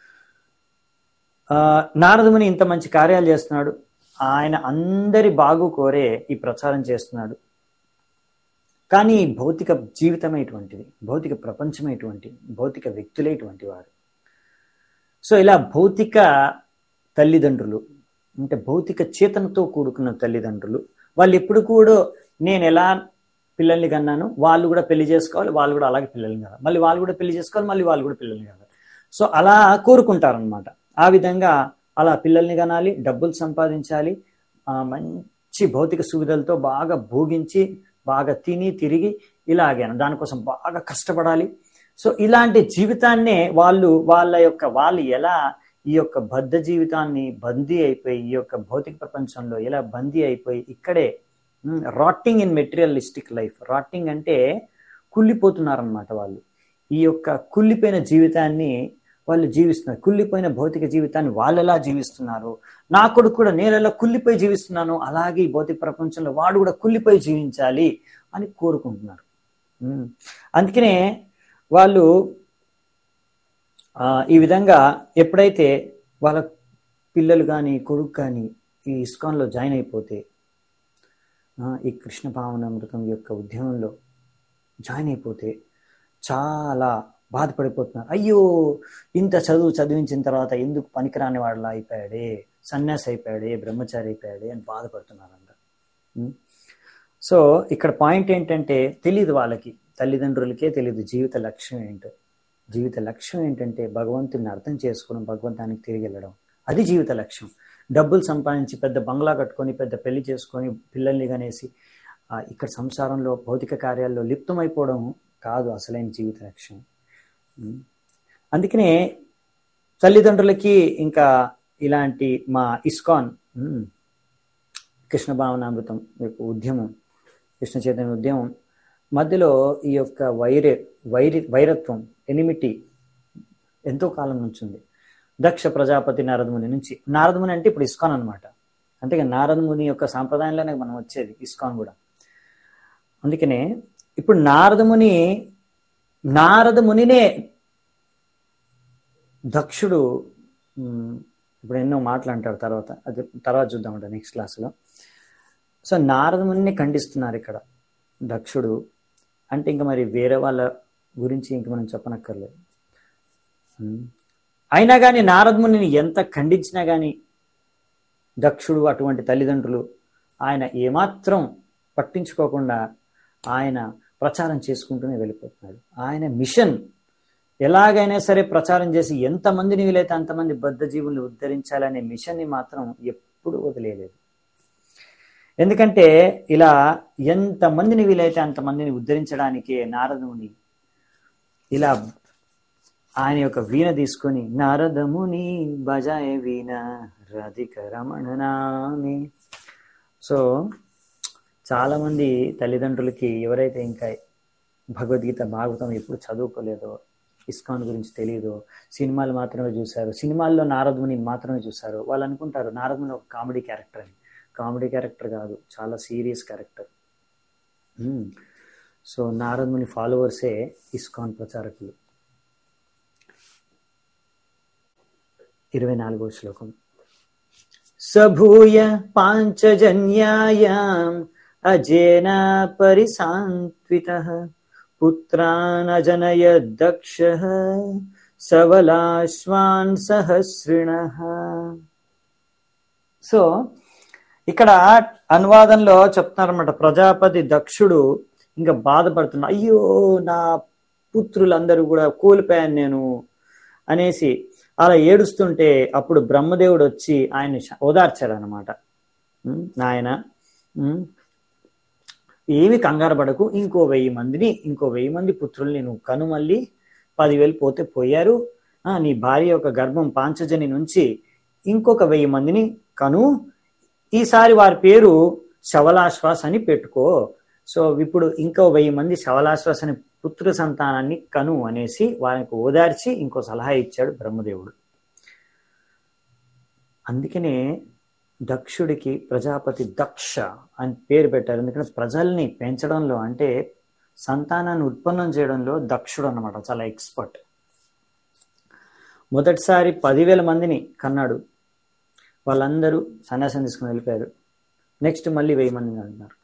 నారదముని ఇంత మంచి కార్యాలు చేస్తున్నాడు, ఆయన అందరి బాగు కోరే ఈ ప్రచారం చేస్తున్నాడు. కానీ భౌతిక జీవితమే ఇటువంటిది, భౌతిక ప్రపంచమే ఇటువంటిది, భౌతిక వ్యక్తులే ఇటువంటి వారు. సో ఇలా భౌతిక తల్లిదండ్రులు అంటే భౌతిక చేతనతో కూడుకున్న తల్లిదండ్రులు వాళ్ళు ఎప్పుడు కూడా నేను ఎలా పిల్లల్ని కన్నాను, వాళ్ళు కూడా పెళ్లి చేసుకోవాలి, వాళ్ళు కూడా అలాగే పిల్లల్ని కనాలి, మళ్ళీ వాళ్ళు కూడా పెళ్లి చేసుకోవాలి, మళ్ళీ వాళ్ళు కూడా పిల్లల్ని కనాలి. సో అలా కోరుకుంటారనమాట. ఆ విధంగా అలా పిల్లల్ని కనాలి, డబ్బులు సంపాదించాలి, మంచి భౌతిక సువిధలతో బాగా భోగించి బాగా తిని తిరిగి ఇలాగే దానికోసం బాగా కష్టపడాలి. సో ఇలాంటి జీవితాన్నే వాళ్ళు ఎలా ఈ యొక్క బద్ధ జీవితాన్ని బందీ అయిపోయి, ఈ యొక్క భౌతిక ప్రపంచంలో ఎలా బందీ అయిపోయి ఇక్కడే rotting in materialistic life, rotting అంటే కుళ్ళిపోతున్నారనమాట. వాళ్ళు ఈ యొక్క కుళ్ళిపోయిన జీవితాన్ని వాళ్ళు జీవిస్తున్నారు, కుళ్ళిపోయిన భౌతిక జీవితాన్ని వాళ్ళు ఎలా జీవిస్తున్నారు, నా కొడుకు కూడా నేను ఎలా కుళ్ళిపోయి జీవిస్తున్నాను అలాగే ఈ భౌతిక ప్రపంచంలో వాడు కూడా కుళ్ళిపోయి జీవించాలి అని కోరుకుంటున్నారు. అందుకనే వాళ్ళు ఈ విధంగా ఎప్పుడైతే వాళ్ళ పిల్లలు కానీ కొడుకు కానీ ఈ ఇస్కాన్లో జాయిన్ అయిపోతే, ఈ కృష్ణ భావనామృతం యొక్క ఉద్యమంలో జాయిన్ అయిపోతే చాలా బాధపడిపోతున్నారు. అయ్యో ఇంత చదివించిన తర్వాత ఎందుకు పనికిరాని వాళ్ళ అయిపోయాడే, సన్యాసి అయిపోయాడే, బ్రహ్మచారి అయిపోయాడే అని బాధపడుతున్నారంట. సో ఇక్కడ పాయింట్ ఏంటంటే తెలియదు వాళ్ళకి తల్లిదండ్రులకే తెలియదు జీవిత లక్ష్యం ఏంటో. జీవిత లక్ష్యం ఏంటంటే భగవంతుని అర్థం చేసుకోవడం, భగవంతానికి తిరిగి వెళ్ళడం. అది జీవిత లక్ష్యం. డబ్బులు సంపాదించి పెద్ద బంగ్లా కట్టుకొని పెద్ద పెళ్లి చేసుకొని పిల్లల్ని కనేసి ఇక్కడ సంసారంలో భౌతిక కార్యాల్లో లిప్తమైపోవడం కాదు అసలైన జీవిత లక్ష్యం. అందుకనే తల్లిదండ్రులకి ఇంకా ఇలాంటి మా ఇస్కాన్ కృష్ణ భావనామృతం ఉద్యమం, కృష్ణ చైతన్య ఉద్యమం మధ్యలో ఈ యొక్క వైరత్వం, ఎనిమిటీ ఎంతో కాలం నుంచి ఉంది. దక్ష ప్రజాపతి నారదముని నుంచి. నారదముని అంటే ఇప్పుడు ఇస్కాన్ అనమాట. అంతేగా నారదముని యొక్క సాంప్రదాయంలోనే మనం వచ్చేది ఇస్కాన్ కూడా. అందుకనే ఇప్పుడు నారదమునినే దక్షుడు ఇప్పుడు ఎన్నో మాటలు అంటాడు, తర్వాత చూద్దామంట నెక్స్ట్ క్లాసులో. సో నారదమునిని ఖండిస్తున్నారు ఇక్కడ దక్షుడు అంటే. ఇంకా మరి వేరే వాళ్ళ గురించి ఇంక మనం చెప్పనక్కర్లేదు. అయినా కానీ నారదమునిని ఎంత ఖండించినా కానీ దక్షుడు అటువంటి తల్లిదండ్రులు ఆయన ఏమాత్రం పట్టించుకోకుండా ఆయన ప్రచారం చేసుకుంటూనే వెళ్ళిపోతున్నాడు. ఆయన మిషన్ ఎలాగైనా సరే ప్రచారం చేసి ఎంతమందిని వీలైతే అంతమంది బద్ధజీవుల్ని ఉద్ధరించాలనే మిషన్ని మాత్రం ఎప్పుడు వదిలేయలేదు. ఎందుకంటే ఇలా ఎంతమందిని వీలైతే అంతమందిని ఉద్ధరించడానికే నారదముని ఇలా ఆయన యొక్క వీణ తీసుకొని నారదముని బజాయ వీణ రాధిక రమణ నామి. సో చాలామంది తల్లిదండ్రులకి ఎవరైతే ఇంకా భగవద్గీత భాగవతం ఎప్పుడు చదువుకోలేదో, ఇస్కాన్ గురించి తెలియదో, సినిమాలు మాత్రమే చూశారు, సినిమాల్లో నారదముని మాత్రమే చూశారు, వాళ్ళు అనుకుంటారు నారదముని ఒక కామెడీ క్యారెక్టర్ అని. కామెడీ క్యారెక్టర్ కాదు, చాలా serious character. So Naradamuni ఫాలోవర్సే ISKCON ప్రచారకులు. 24వ శ్లోకం. సభూయ పాంచజన్యాయాం అజేన పరిసాన్వితః పుత్రాన్ అజనయద్ దక్షః సవలాశ్వాన్ సహస్రిణః. సో ఇక్కడ అనువాదంలో చెప్తున్నారన్నమాట, ప్రజాపతి దక్షుడు ఇంకా బాధపడుతున్నా, అయ్యో నా పుత్రులందరూ కూడా కోల్పోయాను నేను అనేసి అలా ఏడుస్తుంటే అప్పుడు బ్రహ్మదేవుడు వచ్చి ఆయన ఓదార్చారనమాట. నాయన ఏమి కంగారు పడకు, ఇంకో 1000 మంది పుత్రుల్ని నువ్వు కను, మళ్ళీ 10,000 పోతే పోయారు. నీ భార్య యొక్క గర్భం పాంచజని నుంచి ఇంకొక 1000 మందిని కను, ఈసారి వారి పేరు శవలాశ్వాస్ అని పెట్టుకో. సో ఇప్పుడు ఇంకో 1000 మంది శవలాశ్వాస్ అనే పుత్ర సంతానాన్ని కను అనేసి వారికి ఓదార్చి ఇంకో సలహా ఇచ్చాడు బ్రహ్మదేవుడు. అందుకనే దక్షుడికి ప్రజాపతి దక్ష అని పేరు పెట్టారు. ఎందుకంటే ప్రజల్ని పెంచడంలో, అంటే సంతానాన్ని ఉత్పన్నం చేయడంలో దక్షుడు అన్నమాట, చాలా ఎక్స్పర్ట్. మొదటిసారి 10,000 మందిని కన్నాడు, వాళ్ళందరూ సన్యాసం తీసుకుని వెళ్ళిపోయారు. నెక్స్ట్ మళ్ళీ 1000 మందిని అంటున్నారు.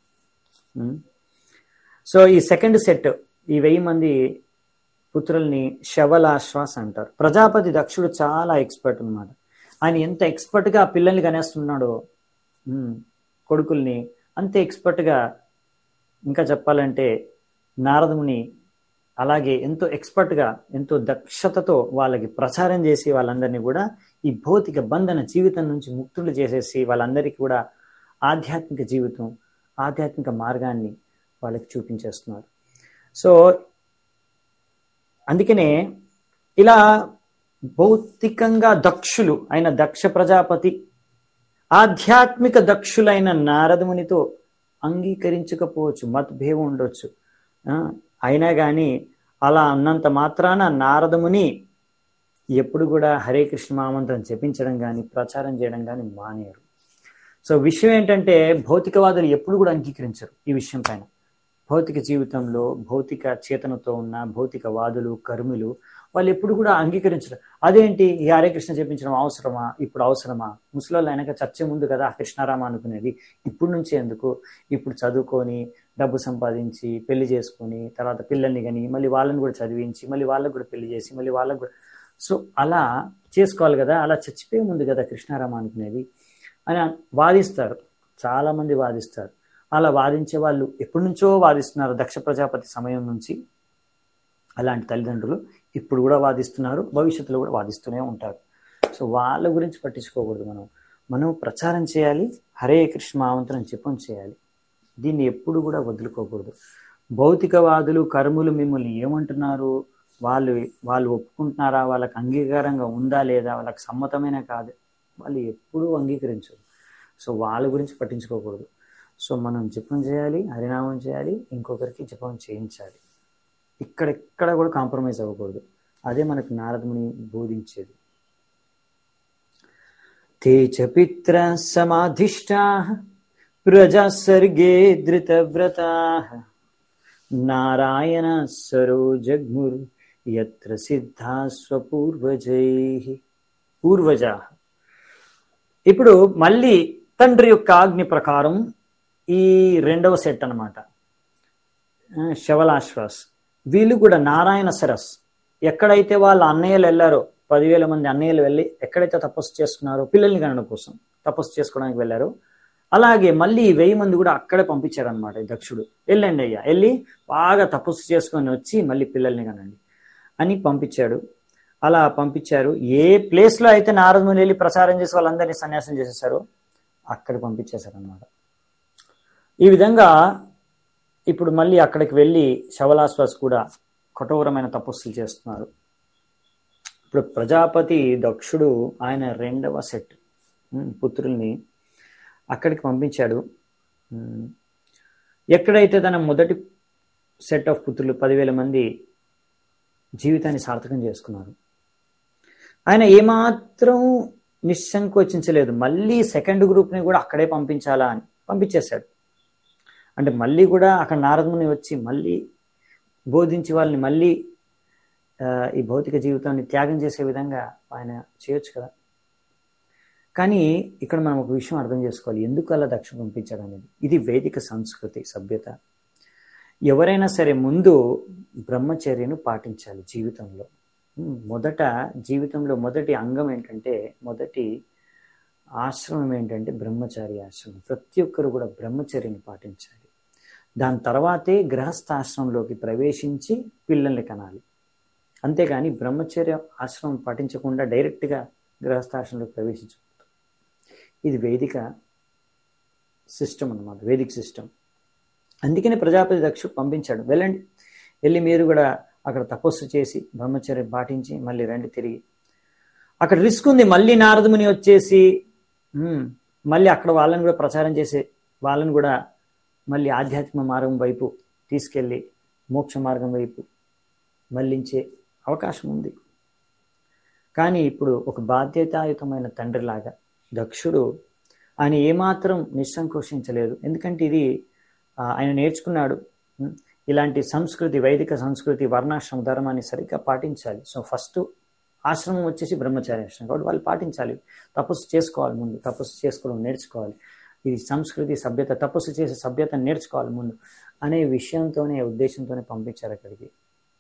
సో ఈ సెకండ్ సెట్, ఈ 1000 మంది పుత్రుల్ని శవలాశ్వాస్ అంటారు. ప్రజాపతి దక్షుడు చాలా ఎక్స్పర్ట్ అన్నమాట. ఆయన ఎంత ఎక్స్పర్ట్గా పిల్లల్ని కనేస్తున్నాడో కొడుకుల్ని, అంతే ఎక్స్పర్ట్గా ఇంకా చెప్పాలంటే నారదముని అలాగే ఎంతో ఎక్స్పర్ట్గా, ఎంతో దక్షతతో వాళ్ళకి ప్రచారం చేసి వాళ్ళందరినీ కూడా ఈ భౌతిక బంధన జీవితం నుంచి ముక్తులు చేసేసి వాళ్ళందరికీ కూడా ఆధ్యాత్మిక జీవితం, ఆధ్యాత్మిక మార్గాన్ని వాళ్ళకి చూపించేస్తున్నారు. సో అందుకనే ఇలా భౌతికంగా దక్షులు అయిన దక్ష ప్రజాపతి ఆధ్యాత్మిక దక్షులైన నారదమునితో అంగీకరించకపోవచ్చు, మతభేదం ఉండొచ్చు. అయినా కానీ అలా అన్నంత మాత్రాన నారదముని ఎప్పుడు కూడా హరే కృష్ణ మహామంత్రం జపించడం కానీ ప్రచారం చేయడం కానీ మానేరు. సో విషయం ఏంటంటే భౌతికవాదులు ఎప్పుడు కూడా అంగీకరించరు ఈ విషయం పైన. భౌతిక జీవితంలో భౌతిక చేతనతో ఉన్న భౌతికవాదులు, కర్ములు వాళ్ళు ఎప్పుడు కూడా అంగీకరించరు. అదేంటి ఈ హరే కృష్ణ చెప్పించడం అవసరమా, ఇప్పుడు అవసరమా, ముసలోళ్ళు అయినాక చచ్చే ముందు కదా కృష్ణారామ అనుకునేది, ఇప్పుడు నుంచి ఎందుకు, ఇప్పుడు చదువుకొని డబ్బు సంపాదించి పెళ్లి చేసుకొని తర్వాత పిల్లల్ని కానీ మళ్ళీ వాళ్ళని కూడా చదివించి మళ్ళీ వాళ్ళకు కూడా పెళ్లి చేసి మళ్ళీ వాళ్ళకు కూడా, సో అలా చేసుకోవాలి కదా, అలా చచ్చిపోయే ముందు కదా కృష్ణారామ అనుకునేది అని వాదిస్తారు. చాలామంది వాదిస్తారు. అలా వాదించే వాళ్ళు ఎప్పటి నుంచో వాదిస్తున్నారు, దక్ష ప్రజాపతి సమయం నుంచి. అలాంటి తల్లిదండ్రులు ఇప్పుడు కూడా వాదిస్తున్నారు, భవిష్యత్తులో కూడా వాదిస్తూనే ఉంటారు. సో వాళ్ళ గురించి పట్టించుకోకూడదు. మనం ప్రచారం చేయాలి, హరే కృష్ణ మహామంత్రం జపం చేయాలి. దీన్ని ఎప్పుడు కూడా వదులుకోకూడదు. భౌతికవాదులు కర్ములు మిమ్మల్ని ఏమంటున్నారు, వాళ్ళు ఒప్పుకుంటున్నారా, వాళ్ళకి అంగీకారంగా ఉందా లేదా, వాళ్ళకి సమ్మతమైన కాదు, వాళ్ళు ఎప్పుడూ అంగీకరించరు. సో వాళ్ళ గురించి పట్టించుకోకూడదు. సో మనం జపం చేయాలి, హరినామం చేయాలి, ఇంకొకరికి జపం చేయించాలి. ఇక్కడ కూడా కాంప్రమైజ్ అవ్వకూడదు. అదే మనకు నారదముని బోధించేది. తే చ పిత్ర సమాధిష్టా ప్రజా సర్గే ధృతవ్రతా నారాయణ సరో జగ్ముర్ యత్ర సిద్ధా పూర్వజా. ఇప్పుడు మళ్ళీ తండ్రి యొక్క ఆజ్ఞ ప్రకారం ఈ రెండవ సెట్ అన్నమాట, శవలాశ్వాస్, వీళ్ళు కూడా నారాయణ సరస్, ఎక్కడైతే వాళ్ళ అన్నయ్యలు వెళ్ళారో, 10,000 మంది అన్నయ్యలు వెళ్ళి ఎక్కడైతే తపస్సు చేసుకున్నారో, పిల్లల్ని కనడం కోసం తపస్సు చేసుకోవడానికి వెళ్ళారో, అలాగే మళ్ళీ 1000 మంది కూడా అక్కడే పంపించారు అనమాట. దక్షుడు, వెళ్ళండి అయ్యా, వెళ్ళి బాగా తపస్సు చేసుకొని వచ్చి మళ్ళీ పిల్లల్ని కనండి అని పంపించాడు. అలా పంపించారు. ఏ ప్లేస్లో అయితే నారదుని వెళ్ళి ప్రచారం చేసి వాళ్ళందరినీ సన్యాసం చేసేసారో అక్కడ పంపించేశారనమాట. ఈ విధంగా ఇప్పుడు మళ్ళీ అక్కడికి వెళ్ళి శవలాశ్వాస్ కూడా కఠోరమైన తపస్సులు చేస్తున్నారు. ఇప్పుడు ప్రజాపతి దక్షుడు ఆయన రెండవ సెట్ పుత్రుల్ని అక్కడికి పంపించాడు. ఎక్కడైతే తన మొదటి సెట్ ఆఫ్ పుత్రులు 10,000 మంది జీవితాన్ని సార్థకం చేసుకున్నారు, ఆయన ఏమాత్రం నిస్సంకోచించలేదు. మళ్ళీ సెకండ్ గ్రూప్ని కూడా అక్కడే పంపించాలా అని పంపించేశాడు. అంటే మళ్ళీ కూడా అక్కడ నారదుని వచ్చి మళ్ళీ బోధించి వాళ్ళని మళ్ళీ ఈ భౌతిక జీవితాన్ని త్యాగం చేసే విధంగా ఆయన చేయొచ్చు కదా. కానీ ఇక్కడ మనం ఒక విషయం అర్థం చేసుకోవాలి, ఎందుకు అలా దక్ష పంపించాడు అనేది. ఇది వేదిక సంస్కృతి, సభ్యత. ఎవరైనా సరే ముందు బ్రహ్మచర్యను పాటించాలి జీవితంలో. జీవితంలో మొదటి అంగం ఏంటంటే, మొదటి ఆశ్రమం ఏంటంటే బ్రహ్మచారి ఆశ్రమం. ప్రతి ఒక్కరు కూడా బ్రహ్మచర్యను పాటించాలి. దాని తర్వాతే గృహస్థాశ్రమంలోకి ప్రవేశించి పిల్లల్ని కనాలి. అంతేగాని బ్రహ్మచర్య ఆశ్రమం పాటించకుండా డైరెక్ట్గా గృహస్థాశ్రమంలోకి ప్రవేశించకూడదు. ఇది వేదిక సిస్టమ్ అన్నమాట, వేదిక సిస్టమ్. అందుకనే ప్రజాపతి దక్షుడు పంపించాడు, వెళ్ళండి, వెళ్ళి మీరు కూడా అక్కడ తపస్సు చేసి బ్రహ్మచర్యం పాటించి మళ్ళీ రండి తిరిగి. అక్కడ రిస్క్ ఉంది, మళ్ళీ నారదుముని వచ్చేసి మళ్ళీ అక్కడ వాళ్ళని కూడా ప్రచారం చేసి వాళ్ళని కూడా మళ్ళీ ఆధ్యాత్మిక మార్గం వైపు తీసుకెళ్ళి మోక్ష మార్గం వైపు మళ్ళించే అవకాశం ఉంది. కానీ ఇప్పుడు ఒక బాధ్యతాయుతమైన తండ్రిలాగా దక్షుడు ఆయన ఏమాత్రం నిస్సంకోచించలేదు. ఎందుకంటే ఇది ఆయన నేర్చుకున్నాడు. ఇలాంటి సంస్కృతి, వైదిక సంస్కృతి, వర్ణాశ్రమ ధర్మాన్ని సరిగ్గా పాటించాలి. సో ఫస్ట్ ఆశ్రమం వచ్చేసి బ్రహ్మచారి ఆశ్రమం కాబట్టి వాళ్ళు పాటించాలి. తపస్సు చేసుకోవాలి, ముందు తపస్సు చేసుకోవడం నేర్చుకోవాలి. ఇది సంస్కృతి, సభ్యత, తపస్సు చేసే సభ్యతను నేర్చుకోవాలి ముందు అనే విషయంతోనే, ఉద్దేశంతోనే పంపించారు అక్కడికి.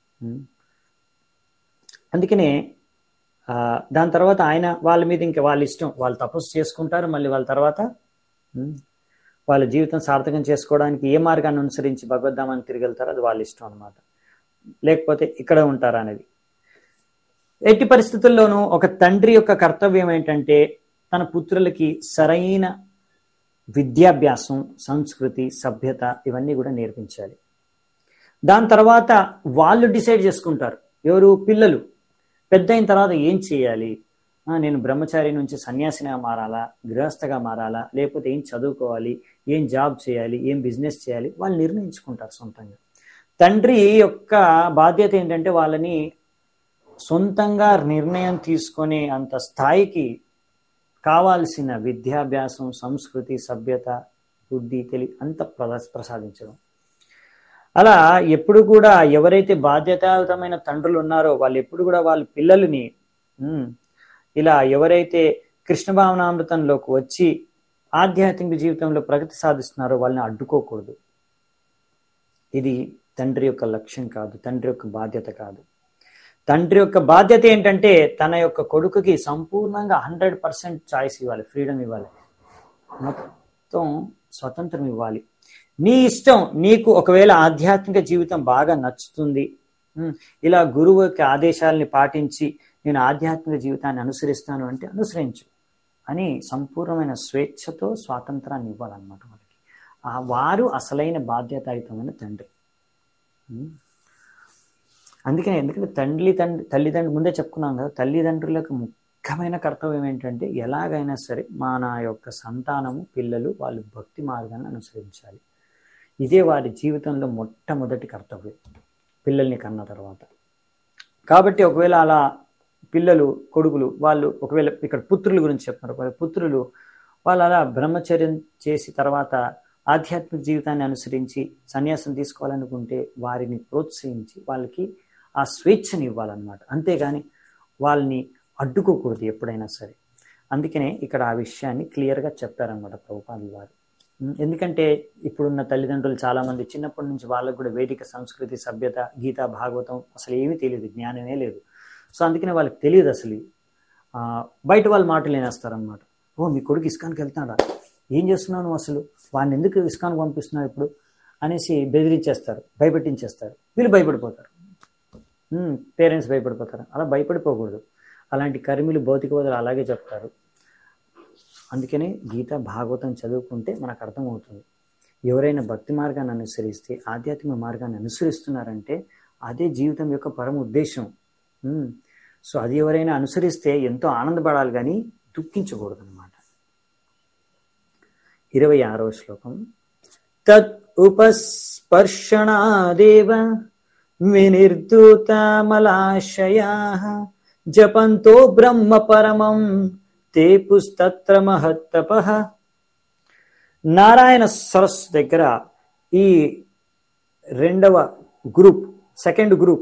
అందుకనే దాని తర్వాత ఆయన వాళ్ళ మీద ఇంకా వాళ్ళ ఇష్టం, వాళ్ళు తపస్సు చేసుకుంటారు. మళ్ళీ వాళ్ళ తర్వాత వాళ్ళ జీవితం సార్థకం చేసుకోవడానికి ఏ మార్గాన్ని అనుసరించి భగవద్ధామాన్ని తిరిగి వెళ్తారో అది వాళ్ళ ఇష్టం అనమాట. లేకపోతే ఇక్కడ ఉంటారా అనేది. ఎట్టి పరిస్థితుల్లోనూ ఒక తండ్రి యొక్క కర్తవ్యం ఏంటంటే తన పుత్రులకి సరైన విద్యాభ్యాసం, సంస్కృతి, సభ్యత ఇవన్నీ కూడా నేర్పించాలి. దాని తర్వాత వాళ్ళు డిసైడ్ చేసుకుంటారు, ఎవరు పిల్లలు పెద్ద అయిన తర్వాత ఏం చేయాలి, నేను బ్రహ్మచారి నుంచి సన్యాసిగా మారాలా, గృహస్థగా మారాలా, లేకపోతే ఏం చదువుకోవాలి, ఏం జాబ్ చేయాలి, ఏం బిజినెస్ చేయాలి, వాళ్ళు నిర్ణయించుకుంటారు సొంతంగా. తండ్రి యొక్క బాధ్యత ఏంటంటే వాళ్ళని సొంతంగా నిర్ణయం తీసుకునే అంత స్థాయికి కావాల్సిన విద్యాభ్యాసం, సంస్కృతి, సభ్యత, బుద్ధి, తెలివి అంత ప్రసాదించడం. అలా ఎప్పుడు కూడా ఎవరైతే బాధ్యతాయుతమైన తండ్రులు ఉన్నారో వాళ్ళు ఎప్పుడు కూడా వాళ్ళ పిల్లల్ని ఇలా ఎవరైతే కృష్ణ భావనామృతంలోకి వచ్చి ఆధ్యాత్మిక జీవితంలో ప్రగతి సాధిస్తున్నారో వాళ్ళని అడ్డుకోకూడదు. ఇది తండ్రి యొక్క లక్ష్యం కాదు, తండ్రి యొక్క బాధ్యత కాదు. తండ్రి యొక్క బాధ్యత ఏంటంటే తన యొక్క కొడుకుకి సంపూర్ణంగా 100% చాయిస్ ఇవ్వాలి, ఫ్రీడమ్ ఇవ్వాలి, మొత్తం స్వతంత్రం ఇవ్వాలి. నీ ఇష్టం, నీకు ఒకవేళ ఆధ్యాత్మిక జీవితం బాగా నచ్చుతుంది, ఇలా గురువు యొక్క ఆదేశాలని పాటించి నేను ఆధ్యాత్మిక జీవితాన్ని అనుసరిస్తాను అంటే అనుసరించు అని సంపూర్ణమైన స్వేచ్ఛతో స్వాతంత్రాన్ని ఇవ్వాలన్నమాట వాళ్ళకి. వారు అసలైన బాధ్యతాయుతమైన తండ్రి. అందుకనే, ఎందుకంటే తల్లిదండ్రులు ముందే చెప్పుకున్నాం కదా, తల్లిదండ్రులకు ముఖ్యమైన కర్తవ్యం ఏంటంటే ఎలాగైనా సరే మన యొక్క సంతానము, పిల్లలు వాళ్ళు భక్తి మార్గాన్ని అనుసరించాలి. ఇదే వారి జీవితంలో మొట్టమొదటి కర్తవ్యం పిల్లల్ని కన్న తర్వాత. కాబట్టి ఒకవేళ అలా పిల్లలు, కొడుకులు వాళ్ళు ఒకవేళ ఇక్కడ పుత్రుల గురించి చెప్తున్నారు, ఒకవేళ పుత్రులు వాళ్ళు అలా బ్రహ్మచర్యం చేసి తర్వాత ఆధ్యాత్మిక జీవితాన్ని అనుసరించి సన్యాసం తీసుకోవాలనుకుంటే వారిని ప్రోత్సహించి వాళ్ళకి ఆ స్వేచ్ఛని ఇవ్వాలన్నమాట. అంతేగాని వాళ్ళని అడ్డుకోకూడదు ఎప్పుడైనా సరే. అందుకనే ఇక్కడ ఆ విషయాన్ని క్లియర్గా చెప్పారనమాట ప్రభుపాదుల వారు. ఎందుకంటే ఇప్పుడున్న తల్లిదండ్రులు చాలామంది చిన్నప్పటి నుంచి వాళ్ళకు కూడా వేదిక సంస్కృతి, సభ్యత, గీత, భాగవతం అసలు ఏమీ తెలియదు, జ్ఞానమే లేదు. సో అందుకనే వాళ్ళకి తెలియదు అసలు. బయట వాళ్ళ మాటలు వినేస్తారనమాట. ఓ మీ కొడుకు ఇస్కాన్కి వెళ్తాడా, ఏం చేస్తున్నావు నువ్వు, అసలు వాడిని ఎందుకు ఇస్కాన్కి పంపిస్తున్నావు ఇప్పుడు అనేసి బెదిరించేస్తారు, భయపెట్టించేస్తారు. వీళ్ళు భయపడిపోతారు, పేరెంట్స్ భయపడిపోతారు. అలా భయపడిపోకూడదు. అలాంటి కర్మిలు భౌతికవాదులు అలాగే చెప్తారు. అందుకనే గీత, భాగవతం చదువుకుంటే మనకు అర్థమవుతుంది. ఎవరైనా భక్తి మార్గాన్ని అనుసరిస్తే, ఆధ్యాత్మిక మార్గాన్ని అనుసరిస్తున్నారంటే అదే జీవితం యొక్క పరమ ఉద్దేశం. సో అది ఎవరైనా అనుసరిస్తే ఎంతో ఆనందపడాలి కానీ దుఃఖించకూడదు అనమాట. 26వ శ్లోకం. తత్ ఉపస్పర్శనాదేవ వినిర్ధూతమలాశయాః జపంతో బ్రహ్మ పరమం తే పుస్తత్ర మహత్తపః. నారాయణ సరస్సు దగ్గర ఈ రెండవ గ్రూప్, సెకండ్ గ్రూప్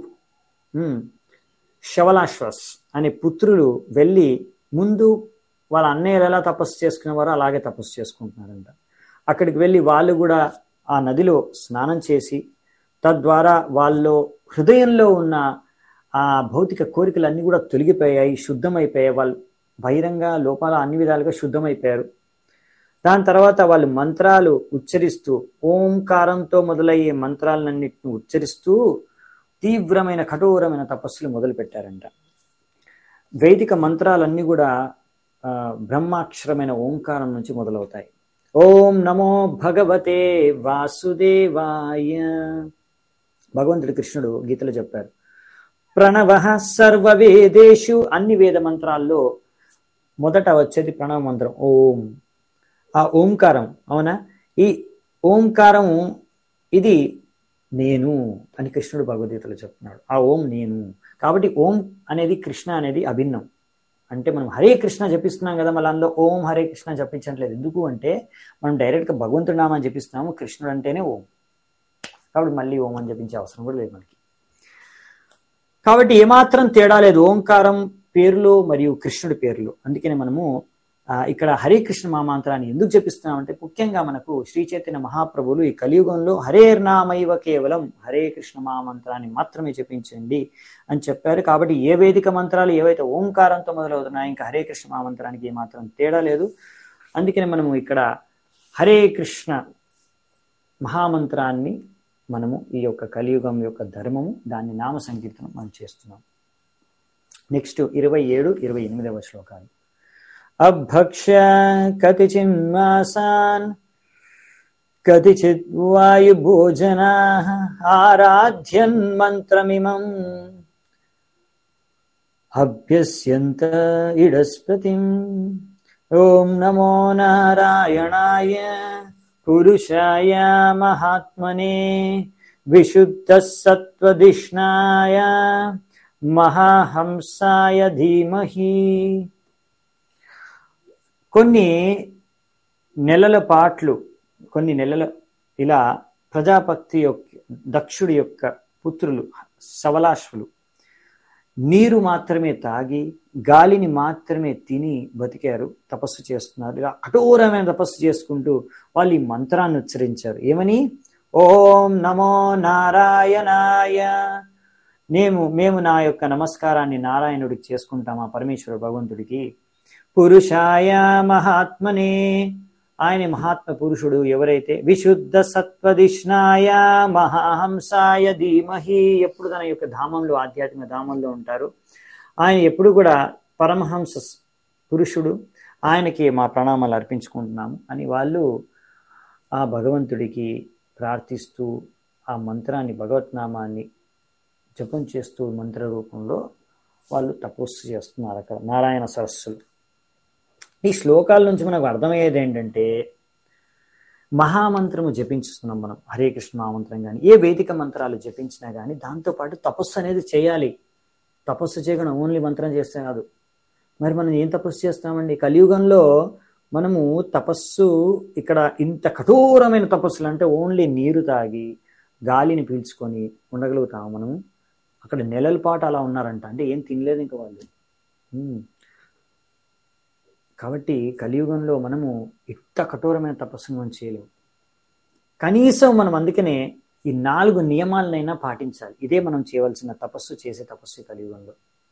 శవలాశ్వస్ అనే పుత్రులు వెళ్ళి ముందు వాళ్ళ అన్నయ్యలు ఎలా తపస్సు చేసుకునేవారో అలాగే తపస్సు చేసుకుంటున్నారంట. అక్కడికి వెళ్ళి వాళ్ళు కూడా ఆ నదిలో స్నానం చేసి తద్వారా వాళ్ళు హృదయంలో ఉన్న ఆ భౌతిక కోరికలన్నీ కూడా తొలగిపోయాయి, శుద్ధమైపోయాయి. వాళ్ళు బహిరంగ లోపాల అన్ని విధాలుగా శుద్ధమైపోయారు. దాని తర్వాత వాళ్ళు మంత్రాలు ఉచ్చరిస్తూ, ఓంకారంతో మొదలయ్యే మంత్రాలన్నింటిని ఉచ్చరిస్తూ తీవ్రమైన కఠోరమైన తపస్సులు మొదలు పెట్టారంట. వైదిక మంత్రాలన్నీ కూడా బ్రహ్మాక్షరమైన ఓంకారం నుంచి మొదలవుతాయి. ఓం నమో భగవతే వాసుదేవాయ. భగవంతుడు కృష్ణుడు గీతలో చెప్పారు, ప్రణవః సర్వవేదేషు. అన్ని వేద మంత్రాల్లో మొదట వచ్చేది ప్రణవ మంత్రం ఓం. ఆ ఓంకారం, అవునా, ఈ ఓంకారం ఇది నేను అని కృష్ణుడు భగవద్గీతలో చెప్తున్నాడు. ఆ ఓం నేను. కాబట్టి ఓం అనేది, కృష్ణ అనేది అభిన్నం. అంటే మనం హరే కృష్ణ జపిస్తున్నాం కదా, మళ్ళీ అందులో ఓం హరే కృష్ణ జపించట్లేదు. ఎందుకు అంటే మనం డైరెక్ట్గా భగవంతుడి నామని జపిస్తున్నాము, కృష్ణుడు అంటేనే ఓం. కాబట్టి మళ్ళీ ఓం అని జపించే అవసరం కూడా లేదు మనకి. కాబట్టి ఏమాత్రం తేడా లేదు ఓంకారం పేరులో మరియు కృష్ణుడి పేరులో. అందుకనే మనము ఇక్కడ హరే కృష్ణ మహామంత్రాన్ని ఎందుకు జపిస్తున్నామంటే, ముఖ్యంగా మనకు శ్రీ చైతన్య మహాప్రభువులు ఈ కలియుగంలో హరేర్నామైవ కేవలం, హరే కృష్ణ మహామంత్రాన్ని మాత్రమే జపించండి అని చెప్పారు. కాబట్టి ఏ వేదిక మంత్రాలు ఏవైతే ఓంకారంతో మొదలవుతున్నాయో ఇంకా హరే కృష్ణ మహామంత్రానికి ఏమాత్రం తేడా లేదు. అందుకని మనము ఇక్కడ హరే కృష్ణ మహామంత్రాన్ని మనము ఈ యొక్క కలియుగం యొక్క ధర్మము, దాన్ని నామ సంకీర్తనం మనం చేస్తున్నాం. నెక్స్ట్ 27, 28వ శ్లోకాలు. అభక్ష్య కతిచిన్మాసాన్ కతిచిత్ వాయుభోజనాః ఆరాధ్యన్ మంత్రమిమం అభ్యస్యంత ఇడస్పతిం. ఓం నమో నారాయణాయ పురుషాయ మహాత్మనే విశుద్ధ సత్వదిష్ణాయ మహాహంసాయ ధీమహి. కొన్ని నెలల పాట్లు, కొన్ని నెలల ఇలా ప్రజాపతి యొక్క, దక్షుడి యొక్క పుత్రులు శవలాశ్వులు నీరు మాత్రమే తాగి గాలిని మాత్రమే తిని బతికారు, తపస్సు చేస్తున్నారు. ఇలా కఠోరమైన తపస్సు చేసుకుంటూ వాళ్ళు ఈ మంత్రాన్ని ఉచ్చరించారు. ఏమని? ఓం నమో నారాయణాయ. మేము నా యొక్క నమస్కారాన్ని నారాయణుడికి చేసుకుంటాం, ఆ పరమేశ్వర భగవంతుడికి. పురుషాయ మహాత్మనే, ఆయన మహాత్మ పురుషుడు ఎవరైతే విశుద్ధ సత్వదిష్ణాయ మహాహంసాయ ధీమహి, ఎప్పుడు తన యొక్క ధామంలో, ఆధ్యాత్మిక ధామంలో ఉంటారు. ఆయన ఎప్పుడు కూడా పరమహంస పురుషుడు, ఆయనకి మా ప్రణామాలు అర్పించుకుంటున్నాము అని వాళ్ళు ఆ భగవంతుడికి ప్రార్థిస్తూ ఆ మంత్రాన్ని, భగవత్నామాన్ని జపం చేస్తూ మంత్ర రూపంలో వాళ్ళు తపస్సు చేస్తున్నారు అక్కడ నారాయణ సరస్సులు. ఈ శ్లోకాల నుంచి మనకు అర్థమయ్యేది ఏంటంటే, మహామంత్రము జపించుస్తున్నాం మనం, హరే కృష్ణ మహామంత్రం కానీ ఏ వేదిక మంత్రాలు జపించినా కానీ దాంతోపాటు తపస్సు అనేది చేయాలి. తపస్సు చేయకుండా ఓన్లీ మంత్రం చేస్తే కాదు. మరి మనం ఏం తపస్సు చేస్తామండి? కలియుగంలో మనము తపస్సు ఇక్కడ ఇంత కఠోరమైన తపస్సులు అంటే ఓన్లీ నీరు తాగి గాలిని పీల్చుకొని ఉండగలుగుతాము మనము. అక్కడ నెలల పాటు అలా ఉన్నారంట, అంటే ఏం తినలేదు ఇంకా వాళ్ళు. కాబట్టి కలియుగంలో మనము ఇంత కఠోరమైన తపస్సును మనం చేయలేము. కనీసం మనం అందుకనే ఈ 4 నియమాలనైనా పాటించాలి. ఇదే మనం చేయవలసిన తపస్సు, చేసే తపస్సు కలియుగంలో.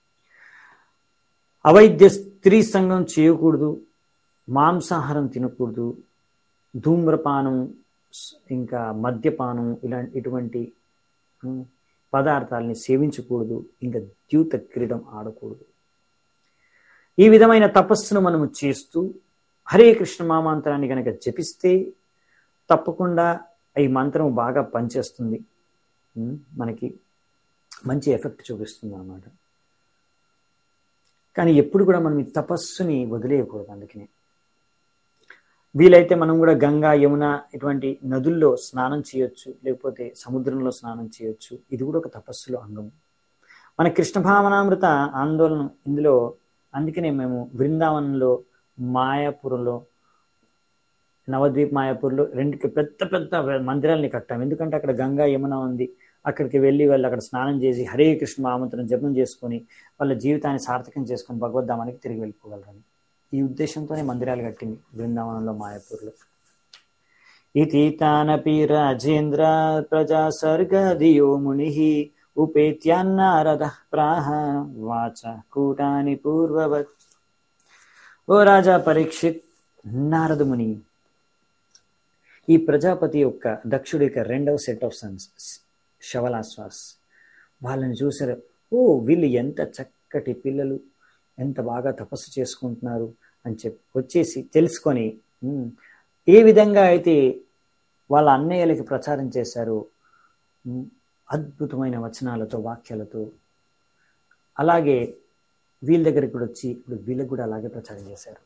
అవైద్య స్త్రీ సంగం చేయకూడదు, మాంసాహారం తినకూడదు, ధూమ్రపానం ఇంకా మద్యపానం ఇటువంటి పదార్థాలని సేవించకూడదు, ఇంకా ద్యూత క్రీడం ఆడకూడదు. ఈ విధమైన తపస్సును మనము చేస్తూ హరే కృష్ణ మహామంత్రాన్ని కనుక జపిస్తే తప్పకుండా ఈ మంత్రం బాగా పనిచేస్తుంది, మనకి మంచి ఎఫెక్ట్ చూపిస్తుంది అన్నమాట. కానీ ఎప్పుడు కూడా మనం ఈ తపస్సుని వదిలేయకూడదు. అందుకనే వీలైతే మనం కూడా గంగా, యమున ఇటువంటి నదుల్లో స్నానం చేయొచ్చు, లేకపోతే సముద్రంలో స్నానం చేయొచ్చు. ఇది కూడా ఒక తపస్సులో అంగం. మన కృష్ణ భావనామృత ఆందోళన ఇందులో. అందుకనే మేము బృందావనంలో, మాయాపూర్లో, నవద్వీప్ మాయాపూర్లో 2 పెద్ద పెద్ద మందిరాలని కట్టాము. ఎందుకంటే అక్కడ గంగా, యమున ఉంది. అక్కడికి వెళ్ళి వాళ్ళు అక్కడ స్నానం చేసి హరే కృష్ణ మహామంత్రం జపం చేసుకొని వాళ్ళ జీవితాన్ని సార్థకం చేసుకొని భగవద్ధామానికి తిరిగి వెళ్ళిపోగలరని ఈ ఉద్దేశంతోనే మందిరాలు కట్టింది బృందావనంలో, మాయాపూర్లో. ఇతీతానపి రాజేంద్ర ప్రజా సర్గదియో ముని ఉపేత్యాన్నారద ప్రాహ వాచ కూటాని పూర్వవత్. ఓ రాజా పరీక్షిత్, నారదముని ఈ ప్రజాపతి యొక్క దక్షుడి యొక్క 2వ సెట్ ఆఫ్ సన్స్ శవలాశ్వాస్ వాళ్ళని చూసారు. ఓ వీళ్ళు ఎంత చక్కటి పిల్లలు, ఎంత బాగా తపస్సు చేసుకుంటున్నారు అని వచ్చేసి తెలుసుకొని ఏ విధంగా అయితే వాళ్ళ అన్నయ్యలకి ప్రచారం చేశారు అద్భుతమైన వచనాలతో, వాక్యాలతో, అలాగే వీళ్ళ దగ్గరికి కూడా వచ్చి ఇప్పుడు వీళ్ళకి కూడా అలాగే ప్రచారం చేశారు.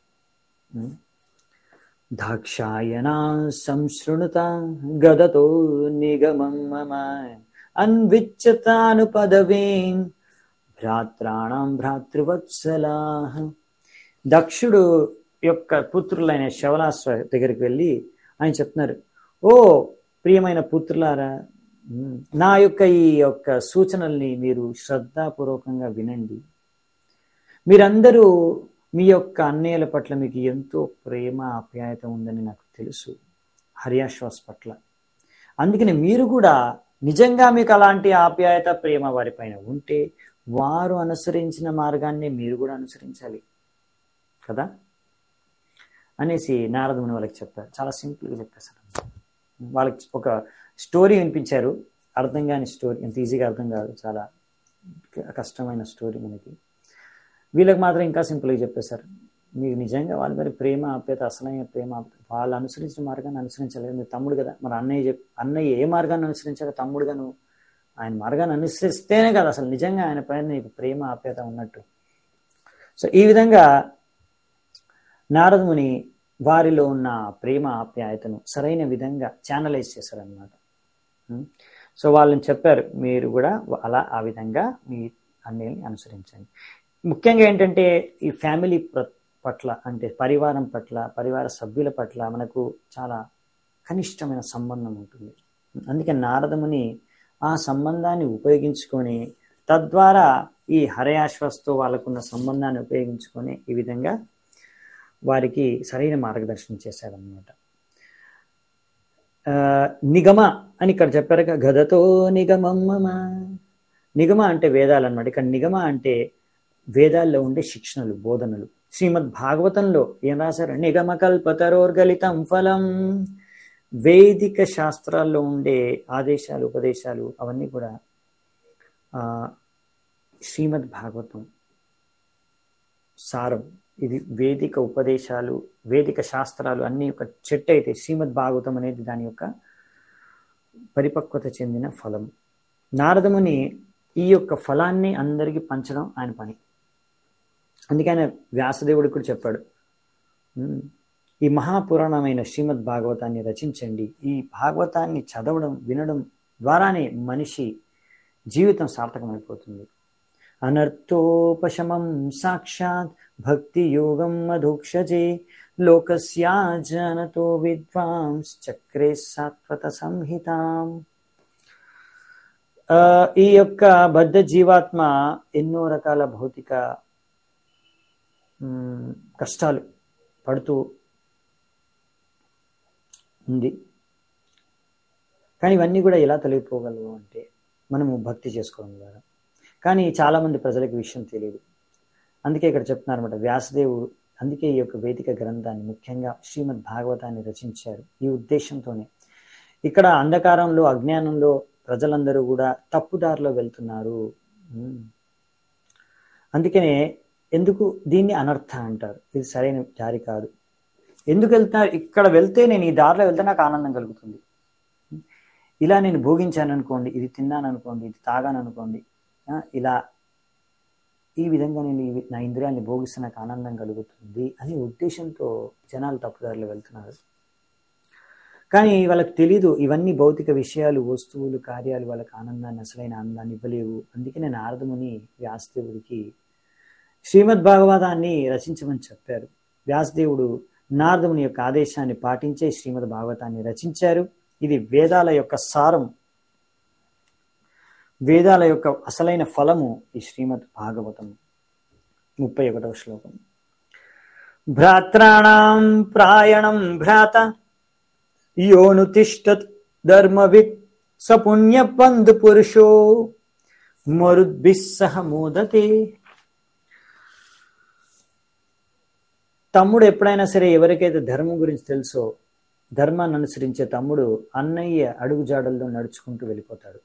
దాక్షాయనా సంశృణుత గదతో నిగమం మమ అన్విచ్యతాను పదవీం భ్రాత్రాణం భ్రాతృవత్సలా. దక్షుడు యొక్క పుత్రులైన శవలాశ్వ దగ్గరికి వెళ్ళి ఆయన చెప్తున్నారు, ఓ ప్రియమైన పుత్రులారా, నా యొక్క ఈ సూచనల్ని మీరు శ్రద్ధాపూర్వకంగా వినండి. మీరందరూ మీ యొక్క అన్నయ్యల పట్ల మీకు ఎంతో ప్రేమ, ఆప్యాయత ఉందని నాకు తెలుసు హర్యాశ్వాస్ పట్ల. అందుకని మీరు కూడా నిజంగా మీకు అలాంటి ఆప్యాయత, ప్రేమ వారిపైన ఉంటే వారు అనుసరించిన మార్గాన్ని మీరు కూడా అనుసరించాలి కదా అనేసి నారదముని వాళ్ళకి చెప్పారు. చాలా సింపుల్గా చెప్పేశారు. వాళ్ళకి ఒక స్టోరీ వినిపించారు. అర్థం కాని స్టోరీ, ఎంత ఈజీగా అర్థం కాదు, చాలా కష్టమైన స్టోరీ మనకి. వీళ్ళకి మాత్రం ఇంకా సింపుల్గా చెప్పేశారు. మీకు నిజంగా వాళ్ళ మీద ప్రేమ, ఆప్యాయత, అసలైన ప్రేమ, వాళ్ళు అనుసరించిన మార్గాన్ని అనుసరించలేదు. మీరు తమ్ముడు కదా, మరి అన్నయ్య ఏ మార్గాన్ని అనుసరించాలో తమ్ముడుగా నువ్వు ఆయన మార్గాన్ని అనుసరిస్తేనే కదా అసలు నిజంగా ఆయన పైన నీకు ప్రేమ, ఆప్యాయత ఉన్నట్టు. సో ఈ విధంగా నారదముని వారిలో ఉన్న ప్రేమ, ఆప్యాయతను సరైన విధంగా ఛానలైజ్ చేశారనమాట. సో వాళ్ళని చెప్పారు, మీరు కూడా ఆ విధంగా మీ అన్నయ్యని అనుసరించండి. ముఖ్యంగా ఏంటంటే ఈ ఫ్యామిలీ పట్ల, అంటే పరివారం పట్ల, పరివార సభ్యుల పట్ల మనకు చాలా కనిష్టమైన సంబంధం ఉంటుంది. అందుకే నారదముని ఆ సంబంధాన్ని ఉపయోగించుకొని తద్వారా ఈ హరయాశ్వస్తో వాళ్ళకున్న సంబంధాన్ని ఉపయోగించుకొని ఈ విధంగా వారికి సరైన మార్గదర్శనం చేశారనమాట. నిగమ అని ఇక్కడ చెప్పారు, గదతో నిగమమ్మ. నిగమ అంటే వేదాలు అనమాట. ఇక్కడ నిగమ అంటే వేదాల్లో ఉండే శిక్షణలు, బోధనలు. శ్రీమద్ భాగవతంలో ఏం రాశారు? నిగమకల్పతరోర్గలితం ఫలం. వేదిక శాస్త్రాల్లో ఉండే ఆదేశాలు, ఉపదేశాలు అవన్నీ కూడా శ్రీమద్ భాగవతం సారం. ఇది వేదిక ఉపదేశాలు, వేదిక శాస్త్రాలు అన్ని ఒక చెట్టు అయితే శ్రీమద్ భాగవతం అనేది దాని యొక్క పరిపక్వత చెందిన ఫలం. నారదముని ఈ యొక్క ఫలాన్ని అందరికీ పంచడం ఆయన పని. అందుకే ఆయన వ్యాసదేవుడికి కూడా చెప్పాడు, ఈ మహాపురాణమైన శ్రీమద్ భాగవతాన్ని రచించండి. ఈ భాగవతాన్ని చదవడం, వినడం ద్వారానే మనిషి జీవితం సార్థకమైపోతుంది. అనర్థోపశమం సాక్షాత్ భక్తి యోగం మధుక్షజే లోకస్యా జనతో విద్వాంస్ చక్రే సాత్వత సంహితాం. ఈ యొక్క బద్ధ జీవాత్మ ఎన్నో రకాల భౌతిక కష్టాలు పడుతూ ఉంది. కానీ ఇవన్నీ కూడా ఎలా తొలగిపోగలవు అంటే మనము భక్తి చేసుకోవడం ద్వారా. కానీ చాలామంది ప్రజలకు విషయం తెలియదు. అందుకే ఇక్కడ చెప్తున్నారు అనమాట వ్యాసదేవుడు. అందుకే ఈ యొక్క వేదిక గ్రంథాన్ని, ముఖ్యంగా శ్రీమద్ భాగవతాన్ని రచించారు. ఈ ఉద్దేశంతోనే ఇక్కడ అంధకారంలో, అజ్ఞానంలో ప్రజలందరూ కూడా తప్పుదారిలో వెళ్తున్నారు. అందుకనే ఎందుకు దీన్ని అనర్థ అంటారు. ఇది సరైన దారి కాదు. ఎందుకు వెళ్తున్నారు? ఇక్కడ వెళ్తే నేను ఈ దారిలో వెళ్తే నాకు ఆనందం కలుగుతుంది. ఇలా నేను భోగించాను అనుకోండి, ఇది తిన్నాను అనుకోండి, ఇది తాగాను అనుకోండి, ఇలా ఈ విధంగా నేను నా ఇంద్రియాన్ని భోగిస్తే నాకు ఆనందం కలుగుతుంది అనే ఉద్దేశంతో జనాలు తప్పుదారిలో వెళ్తున్నారు. కానీ వాళ్ళకి తెలీదు, ఇవన్నీ భౌతిక విషయాలు, వస్తువులు, కార్యాలు వాళ్ళకి ఆనందాన్ని, అసలైన ఆనందాన్ని ఇవ్వలేవు. అందుకనే నారదముని వ్యాసదేవుడికి శ్రీమద్ భాగవతాన్ని రచించమని చెప్పారు. వ్యాసదేవుడు నారదముని యొక్క ఆదేశాన్ని పాటించే శ్రీమద్ భాగవతాన్ని రచించారు. ఇది వేదాల యొక్క సారం, వేదాల యొక్క అసలైన ఫలము ఈ శ్రీమద్ భాగవతం. 31వ శ్లోకం. భ్రాత్రాణం ప్రాయణం భ్రాత యోను తిష్టత్ ధర్మవిత్ సపుణ్య బంధు పురుషో మరుద్భిః సహ మోదతే. తమ్ముడు ఎప్పుడైనా సరే ఎవరికైతే ధర్మం గురించి తెలుసో, ధర్మాన్ని అనుసరించే తమ్ముడు అన్నయ్య అడుగుజాడల్లో నడుచుకుంటూ వెళ్ళిపోతాడు.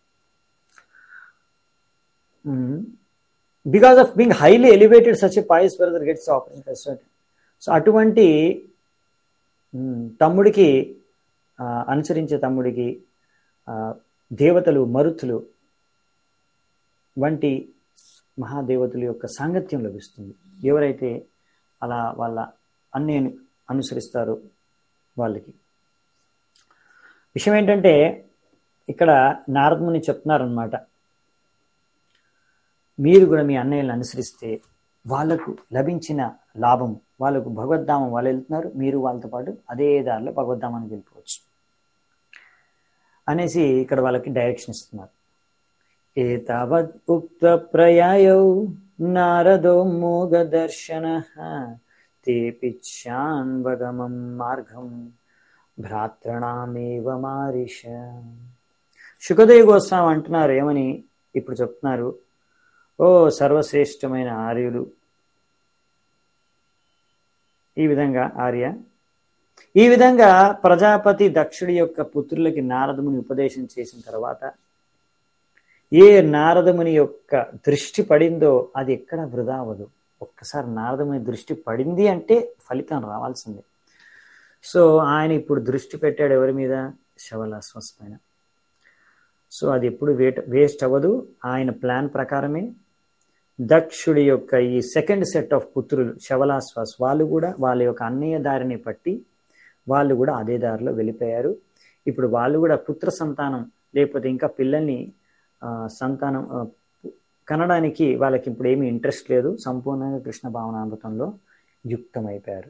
Because of being highly elevated such a pious brother gets opportunity. So అటువంటి తమ్ముడికి, అనుసరించే తమ్ముడికి దేవతలు, మరుతులు వంటి మహాదేవతల యొక్క సాంగత్యం లభిస్తుంది. ఎవరైతే అలా వాళ్ళ అన్నయ్యని అనుసరిస్తారో వాళ్ళకి. విషయం ఏంటంటే ఇక్కడ నారదముని చెప్తున్నారనమాట, మీరు కూడా మీ అన్నయ్యలను అనుసరిస్తే వాళ్ళకు లభించిన లాభం, వాళ్ళకు భగవద్ధామం వాళ్ళు వెళ్తున్నారు, మీరు వాళ్ళతో పాటు అదే దారిలో భగవద్ధామానికి వెళ్ళిపోవచ్చు అనేసి ఇక్కడ వాళ్ళకి డైరెక్షన్ ఇస్తున్నారు. ఏతావద్ ఉక్త ప్రయాయౌ నారదో మోగ దర్శన తేపిచ్చాన్వగమం మార్గం భ్రాత్రణామేవ మారిష. శుకదేవ గోస్వామి అంటున్నారు ఏమని ఇప్పుడు చెప్తున్నారు, ఓ సర్వశ్రేష్టమైన ఆర్యులు, ఈ విధంగా ప్రజాపతి దక్షుడి యొక్క పుత్రులకి నారదముని ఉపదేశం చేసిన తర్వాత ఏ నారదముని యొక్క దృష్టి పడిందో అది ఎక్కడ వృధా అవ్వదు. ఒక్కసారి నారదముని దృష్టి పడింది అంటే ఫలితం రావాల్సిందే. సో ఆయన ఇప్పుడు దృష్టి పెట్టాడు ఎవరి మీద? శవలాశ్వస్ పైన. సో అది ఎప్పుడు వేస్ట్ అవ్వదు. ఆయన ప్లాన్ ప్రకారమే దక్షుడి యొక్క ఈ సెకండ్ సెట్ ఆఫ్ పుత్రులు శవలాశ్వాస్ వాళ్ళు కూడా వాళ్ళ యొక్క అన్నయ్య దారిని పట్టి వాళ్ళు కూడా అదే దారిలో వెళ్ళిపోయారు. ఇప్పుడు వాళ్ళు కూడా పుత్ర సంతానం లేకపోతే ఇంకా పిల్లల్ని సంతానం కనడానికి వాళ్ళకి ఇప్పుడు ఏమీ ఇంట్రెస్ట్ లేదు. సంపూర్ణంగా కృష్ణ భావనామృతంలో యుక్తమైపోయారు.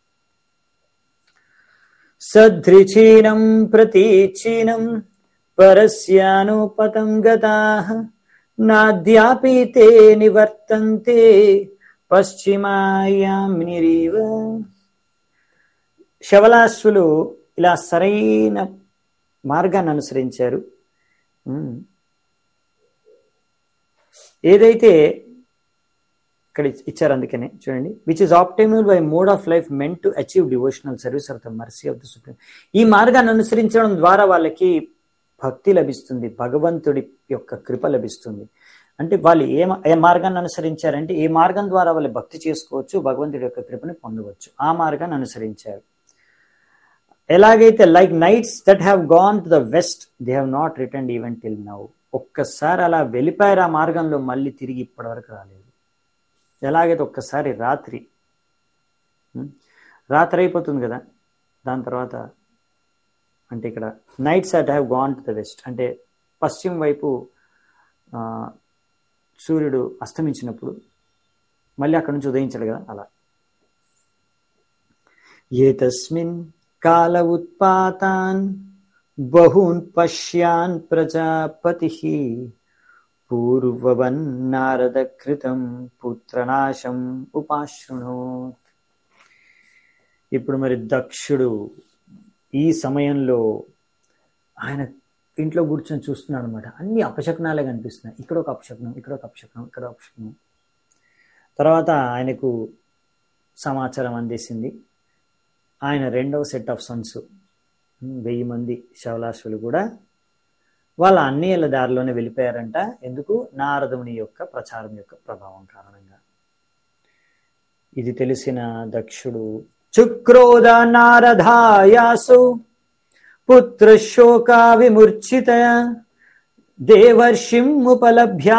సదృచీనం ప్రతీచీనం పరస్యానుపతం గతాః నాద్యాపి నివర్తంతే పశ్చిమాయామిరివ. శవలాశ్వులు ఇలా సరైన మార్గాన్ని అనుసరించారు. ఏదైతే ఇక్కడ ఇచ్చారు, అందుకనే చూడండి, which is optimal by mode of life meant to achieve devotional service of the mercy of the supreme. ఈ మార్గాన్ని అనుసరించడం ద్వారా వాళ్ళకి భక్తి లభిస్తుంది, భగవంతుడి యొక్క కృప లభిస్తుంది. అంటే వాళ్ళు ఏ మార్గాన్ని అనుసరించారంటే ఏ మార్గం ద్వారా వాళ్ళు భక్తి చేసుకోవచ్చు, భగవంతుడి యొక్క కృపని పొందవచ్చు, ఆ మార్గాన్ని అనుసరించారు. ఎలాగైతే like knights that have gone to the west they have not returned even till now. ఒక్కసారి అలా వెళ్ళిపోయారు ఆ మార్గంలో, మళ్ళీ తిరిగి ఇప్పటి వరకు రాలేదు. ఎలాగైతే ఒక్కసారి రాత్రి అయిపోతుంది కదా, దాని తర్వాత అంటే ఇక్కడ knights that have gone to the west అంటే పశ్చిమ వైపు సూర్యుడు అస్తమించినప్పుడు మళ్ళీ అక్కడ నుంచి ఉదయించాడు కదా, అలా. ఏతస్మిన్ కాల ఉత్పాతాన్ బహూన్ పశ్యాన్ ప్రజాపతి పూర్వవన్ నారద కృతం పుత్రనాశం ఉపాశృణోత్. ఇప్పుడు మరి దక్షుడు ఈ సమయంలో ఆయన ఇంట్లో కూర్చొని చూస్తున్నాడు అనమాట. అన్ని అపశకునాలే కనిపిస్తున్నాయి, ఇక్కడ ఒక అపశకునం, ఇక్కడ ఒక అపశకునం, ఇక్కడ ఒక అపశకునం. తర్వాత ఆయనకు సమాచారం అందేసింది, ఆయన రెండవ సెట్ ఆఫ్ సన్స్ 1000 మంది శవలాశ్వులు కూడా వాళ్ళ అన్నయ్యల దారిలోనే వెళ్ళిపోయారంట. ఎందుకు? నారదుని యొక్క ప్రచారం యొక్క ప్రభావం కారణంగా. ఇది తెలిసిన దక్షుడు చుక్రోధ నారదాయాసు పుత్ర శోక విమూర్ఛిత దేవర్షిం ఉపలభ్యా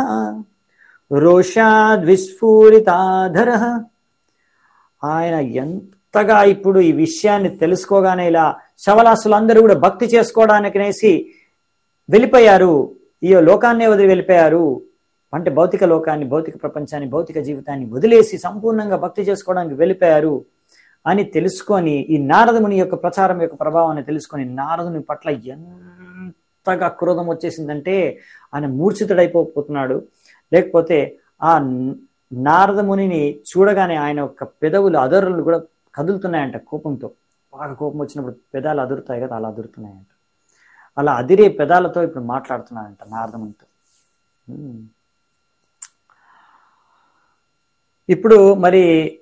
రోషాద్ విస్ఫూరితాధర. ఆయన ఎంతగా ఇప్పుడు ఈ విషయాన్ని తెలుసుకోగానే ఇలా శవలాసులందరూ కూడా భక్తి చేసుకోవడానికనేసి వెళ్ళిపోయారు, ఈ లోకాన్నే వదిలి వెళ్ళిపోయారు. అంటే భౌతిక లోకాన్ని, భౌతిక ప్రపంచాన్ని, భౌతిక జీవితాన్ని వదిలేసి సంపూర్ణంగా భక్తి చేసుకోవడానికి వెళ్ళిపోయారు అని తెలుసుకొని, ఈ నారదుని యొక్క ప్రచారం యొక్క ప్రభావాన్ని తెలుసుకొని నారదుని పట్ల ఎంతగా క్రోధం వచ్చేసిందంటే ఆయన మూర్ఛితుడైపోతున్నాడు. లేకపోతే ఆ నారద మునిని చూడగానే ఆయన యొక్క పెదవులు అదరులు కూడా కదులుతున్నాయంట కోపంతో. బాగా కోపం వచ్చినప్పుడు పెదాలు అదురుతాయి కదా, అలా అదురుతున్నాయంట. అలా అదిరే పెదాలతో ఇప్పుడు మాట్లాడుతున్నాడంట నారదమునితో. ఇప్పుడు మరి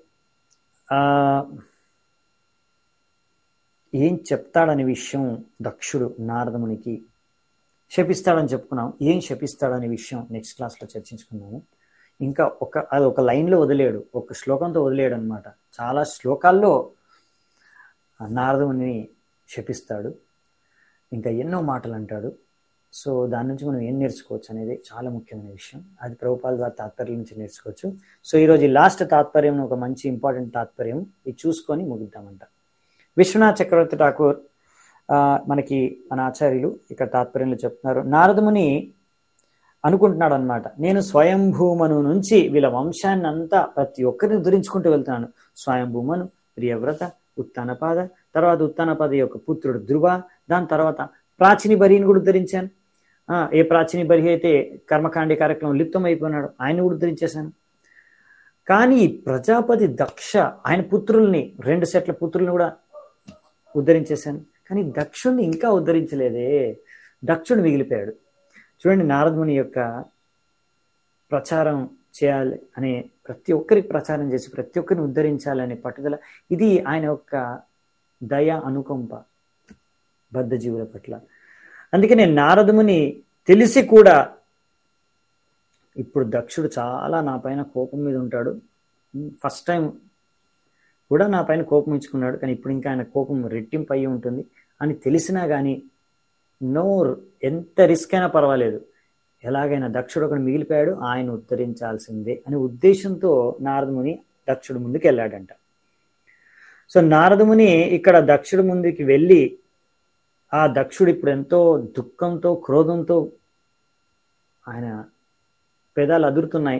ఏం చెప్తాడనే విషయం దక్షుడు నారదమునికి శపిస్తాడని చెప్పుకున్నాం. ఏం శపిస్తాడనే విషయం నెక్స్ట్ క్లాస్లో చర్చించుకున్నాము. ఇంకా అది ఒక లైన్లో వదిలేడు, ఒక శ్లోకంతో వదిలేడు అనమాట. చాలా శ్లోకాల్లో నారదుని శపిస్తాడు, ఇంకా ఎన్నో మాటలు అంటాడు. సో దాని నుంచి మనం ఏం నేర్చుకోవచ్చు అనేది చాలా ముఖ్యమైన విషయం. అది ప్రభుపాద ద్వారా తాత్పర్యం నుంచి నేర్చుకోవచ్చు. సో ఈరోజు ఈ లాస్ట్ తాత్పర్యం ఒక మంచి ఇంపార్టెంట్ తాత్పర్యం, ఇది చూసుకొని ముగిద్దామంట. విశ్వనాథ్ చక్రవర్తి ఠాకూర్ మనకి మన ఆచార్యులు ఇక్కడ తాత్పర్యంలో చెప్తున్నారు, నారదముని అనుకుంటున్నాడు అనమాట, నేను స్వయంభూమను నుంచి వీళ్ళ వంశాన్ని అంతా ప్రతి ఒక్కరిని ఉద్ధరించుకుంటూ వెళ్తున్నాను. స్వయంభూమను, ప్రియవ్రత, ఉత్తానపాద, తర్వాత ఉత్తానపాద యొక్క పుత్రుడు ధ్రువ, దాని తర్వాత ప్రాచీని బరిని కూడా ఉద్ధరించాను. ఏ ప్రాచీని బరి అయితే కర్మకాండి కార్యక్రమం లిప్తం అయిపోయినాడు, ఆయన కూడా ఉద్ధరించేశాను. కానీ ప్రజాపతి దక్ష ఆయన పుత్రుల్ని 2 సెట్ల పుత్రుల్ని కూడా ఉద్ధరించేశాను. కానీ దక్షుణ్ణి ఇంకా ఉద్ధరించలేదే, దక్షుడు మిగిలిపోయాడు. చూడండి, నారదుని యొక్క ప్రచారం చేయాలి అనే, ప్రతి ఒక్కరికి ప్రచారం చేసి ప్రతి ఒక్కరిని ఉద్ధరించాలనే పట్టుదల, ఇది ఆయన యొక్క దయ, అనుకంప బద్ధజీవుల పట్ల. అందుకనే నారదుని తెలిసి కూడా ఇప్పుడు దక్షుడు చాలా నా పైన కోపం మీద ఉంటాడు, ఫస్ట్ టైం కూడా నా పైన కోపం ఇచ్చుకున్నాడు, కానీ ఇప్పుడు ఇంకా ఆయన కోపం రెట్టింపు అయ్యి ఉంటుంది అని తెలిసినా కానీ ఎంత రిస్క్ అయినా పర్వాలేదు, ఎలాగైనా దక్షుడు ఒకడు మిగిలిపోయాడు, ఆయన ఉద్ధరించాల్సిందే అనే ఉద్దేశంతో నారదముని దక్షుడు ముందుకు వెళ్ళాడంట. సో నారదముని ఇక్కడ దక్షుడు ముందుకి వెళ్ళి, ఆ దక్షుడు ఇప్పుడు ఎంతో దుఃఖంతో, క్రోధంతో ఆయన పెదాలు అదురుతున్నాయి.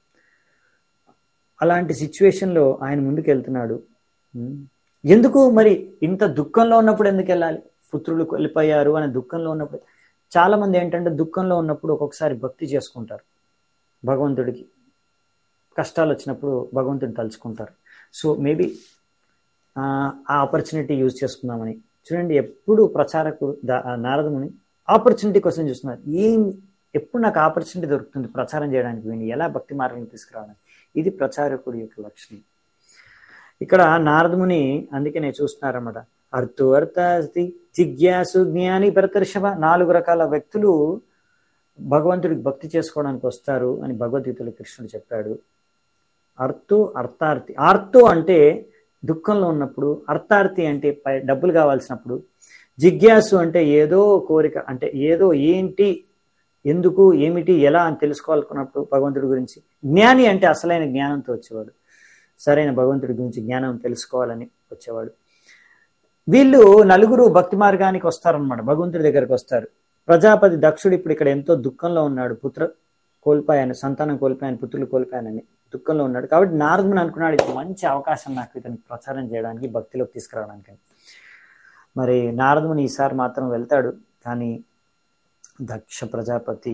అలాంటి సిచ్యువేషన్లో ఆయన ముందుకు వెళ్తున్నాడు. ఎందుకు మరి ఇంత దుఃఖంలో ఉన్నప్పుడు ఎందుకు వెళ్ళాలి? పుత్రులు వెళ్ళిపోయారు అనే దుఃఖంలో ఉన్నప్పుడు. చాలా మంది ఏంటంటే దుఃఖంలో ఉన్నప్పుడు ఒక్కొక్కసారి భక్తి చేసుకుంటారు, భగవంతుడికి కష్టాలు వచ్చినప్పుడు భగవంతుడిని తలుచుకుంటారు. సో మేబీ ఆ ఆపర్చునిటీ యూజ్ చేసుకుందామని. చూడండి, ఎప్పుడు ప్రచారకుడు నారదముని ఆపర్చునిటీ కోసం చూస్తున్నారు. ఎప్పుడు నాకు ఆపర్చునిటీ దొరుకుతుంది ప్రచారం చేయడానికి, వీడిని ఎలా భక్తి మార్గంలో తీసుకురావడానికి, ఇది ప్రచారకుడి యొక్క లక్షణం. ఇక్కడ నారదముని అందుకనే చూస్తున్నారన్నమాట. అర్థాస్తి జిజ్ఞాసు జ్ఞాని భరతర్షభ, 4 రకాల వ్యక్తులు భగవంతుడికి భక్తి చేసుకోవడానికి వస్తారు అని భగవద్గీతలో కృష్ణుడు చెప్పాడు. అర్థార్థి. ఆర్తో అంటే దుఃఖంలో ఉన్నప్పుడు, అర్థార్థి అంటే డబ్బులు కావాల్సినప్పుడు, జిజ్ఞాసు అంటే ఏదో కోరిక, అంటే ఏదో ఏంటి, ఎందుకు, ఏమిటి, ఎలా అని తెలుసుకోవాలనుకున్నప్పుడు భగవంతుడి గురించి. జ్ఞాని అంటే అసలైన జ్ఞానంతో వచ్చేవాడు, సరైన భగవంతుడి గురించి జ్ఞానం తెలుసుకోవాలని వచ్చేవాడు. వీళ్ళు 4 భక్తి మార్గానికి వస్తారనమాట, భగవంతుడి దగ్గరకు వస్తారు. ప్రజాపతి దక్షుడు ఇప్పుడు ఇక్కడ ఎంతో దుఃఖంలో ఉన్నాడు, కోల్పోయాను, సంతానం కోల్పోయాను, పుత్రులు కోల్పోయానని దుఃఖంలో ఉన్నాడు. కాబట్టి నారదుని అనుకున్నాడు, ఇది మంచి అవకాశం నాకు ఇతనికి ప్రచారం చేయడానికి, భక్తిలోకి తీసుకురావడానికి. మరి నారదుని ఈసారి మాత్రం వెళ్తాడు. కానీ దక్ష ప్రజాపతి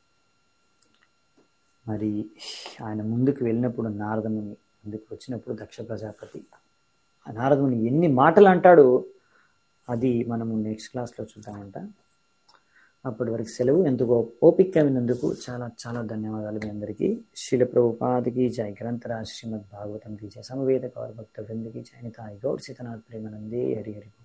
మరి ఆయన ముందుకు వెళ్ళినప్పుడు, నారదుని ముందుకు వచ్చినప్పుడు దక్ష ప్రజాపతి నారదుని ఎన్ని మాటలు అంటాడు అది మనము నెక్స్ట్ క్లాస్లో చూద్దామంట. అప్పటి వరకు సెలవు. ఎందుకో ఓపిక విన్నందుకు చాలా చాలా ధన్యవాదాలు మీ అందరికీ. శ్రీల ప్రభుపాదికి జై. గ్రంథరాజ్ శ్రీమద్ భాగవతం की जय. సమవేత కౌర భక్త వృందకి జై. నితాయి గౌర్ సీతనాథ్ ప్రేమానందే. హరి హరి.